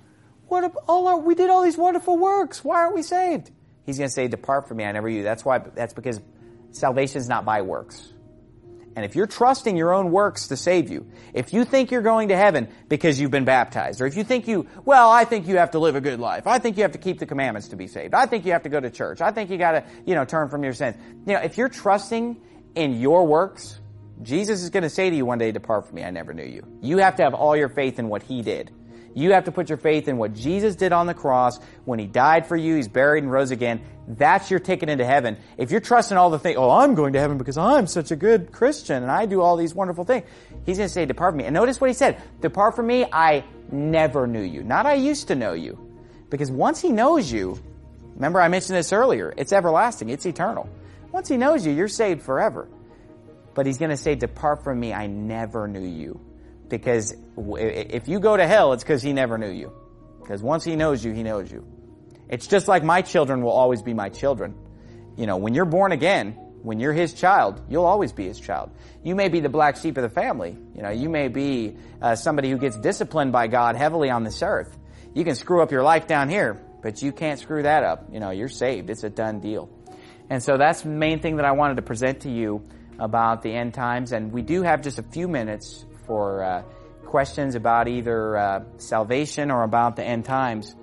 we did all these wonderful works. Why aren't we saved? He's going to say, depart from me, I never knew you. That's because salvation is not by works. And if you're trusting your own works to save you, if you think you're going to heaven because you've been baptized, or if you think I think you have to live a good life. I think you have to keep the commandments to be saved. I think you have to go to church. I think you got to, turn from your sins. If you're trusting in your works, Jesus is going to say to you one day, depart from me, I never knew you. You have to have all your faith in what he did. You have to put your faith in what Jesus did on the cross when he died for you, he's buried and rose again. That's your ticket into heaven. If you're trusting all the things, I'm going to heaven because I'm such a good Christian and I do all these wonderful things. He's going to say, depart from me. And notice what he said. Depart from me, I never knew you. Not I used to know you. Because once he knows you, remember I mentioned this earlier, it's everlasting, it's eternal. Once he knows you, you're saved forever. But he's going to say, depart from me, I never knew you. Because if you go to hell, it's because he never knew you. Because once he knows you, he knows you. It's just like my children will always be my children. When you're born again, when you're his child, you'll always be his child. You may be the black sheep of the family. You may be somebody who gets disciplined by God heavily on this earth. You can screw up your life down here, but you can't screw that up. You're saved. It's a done deal. And so that's the main thing that I wanted to present to you about the end times. And we do have just a few minutes for questions about either salvation or about the end times.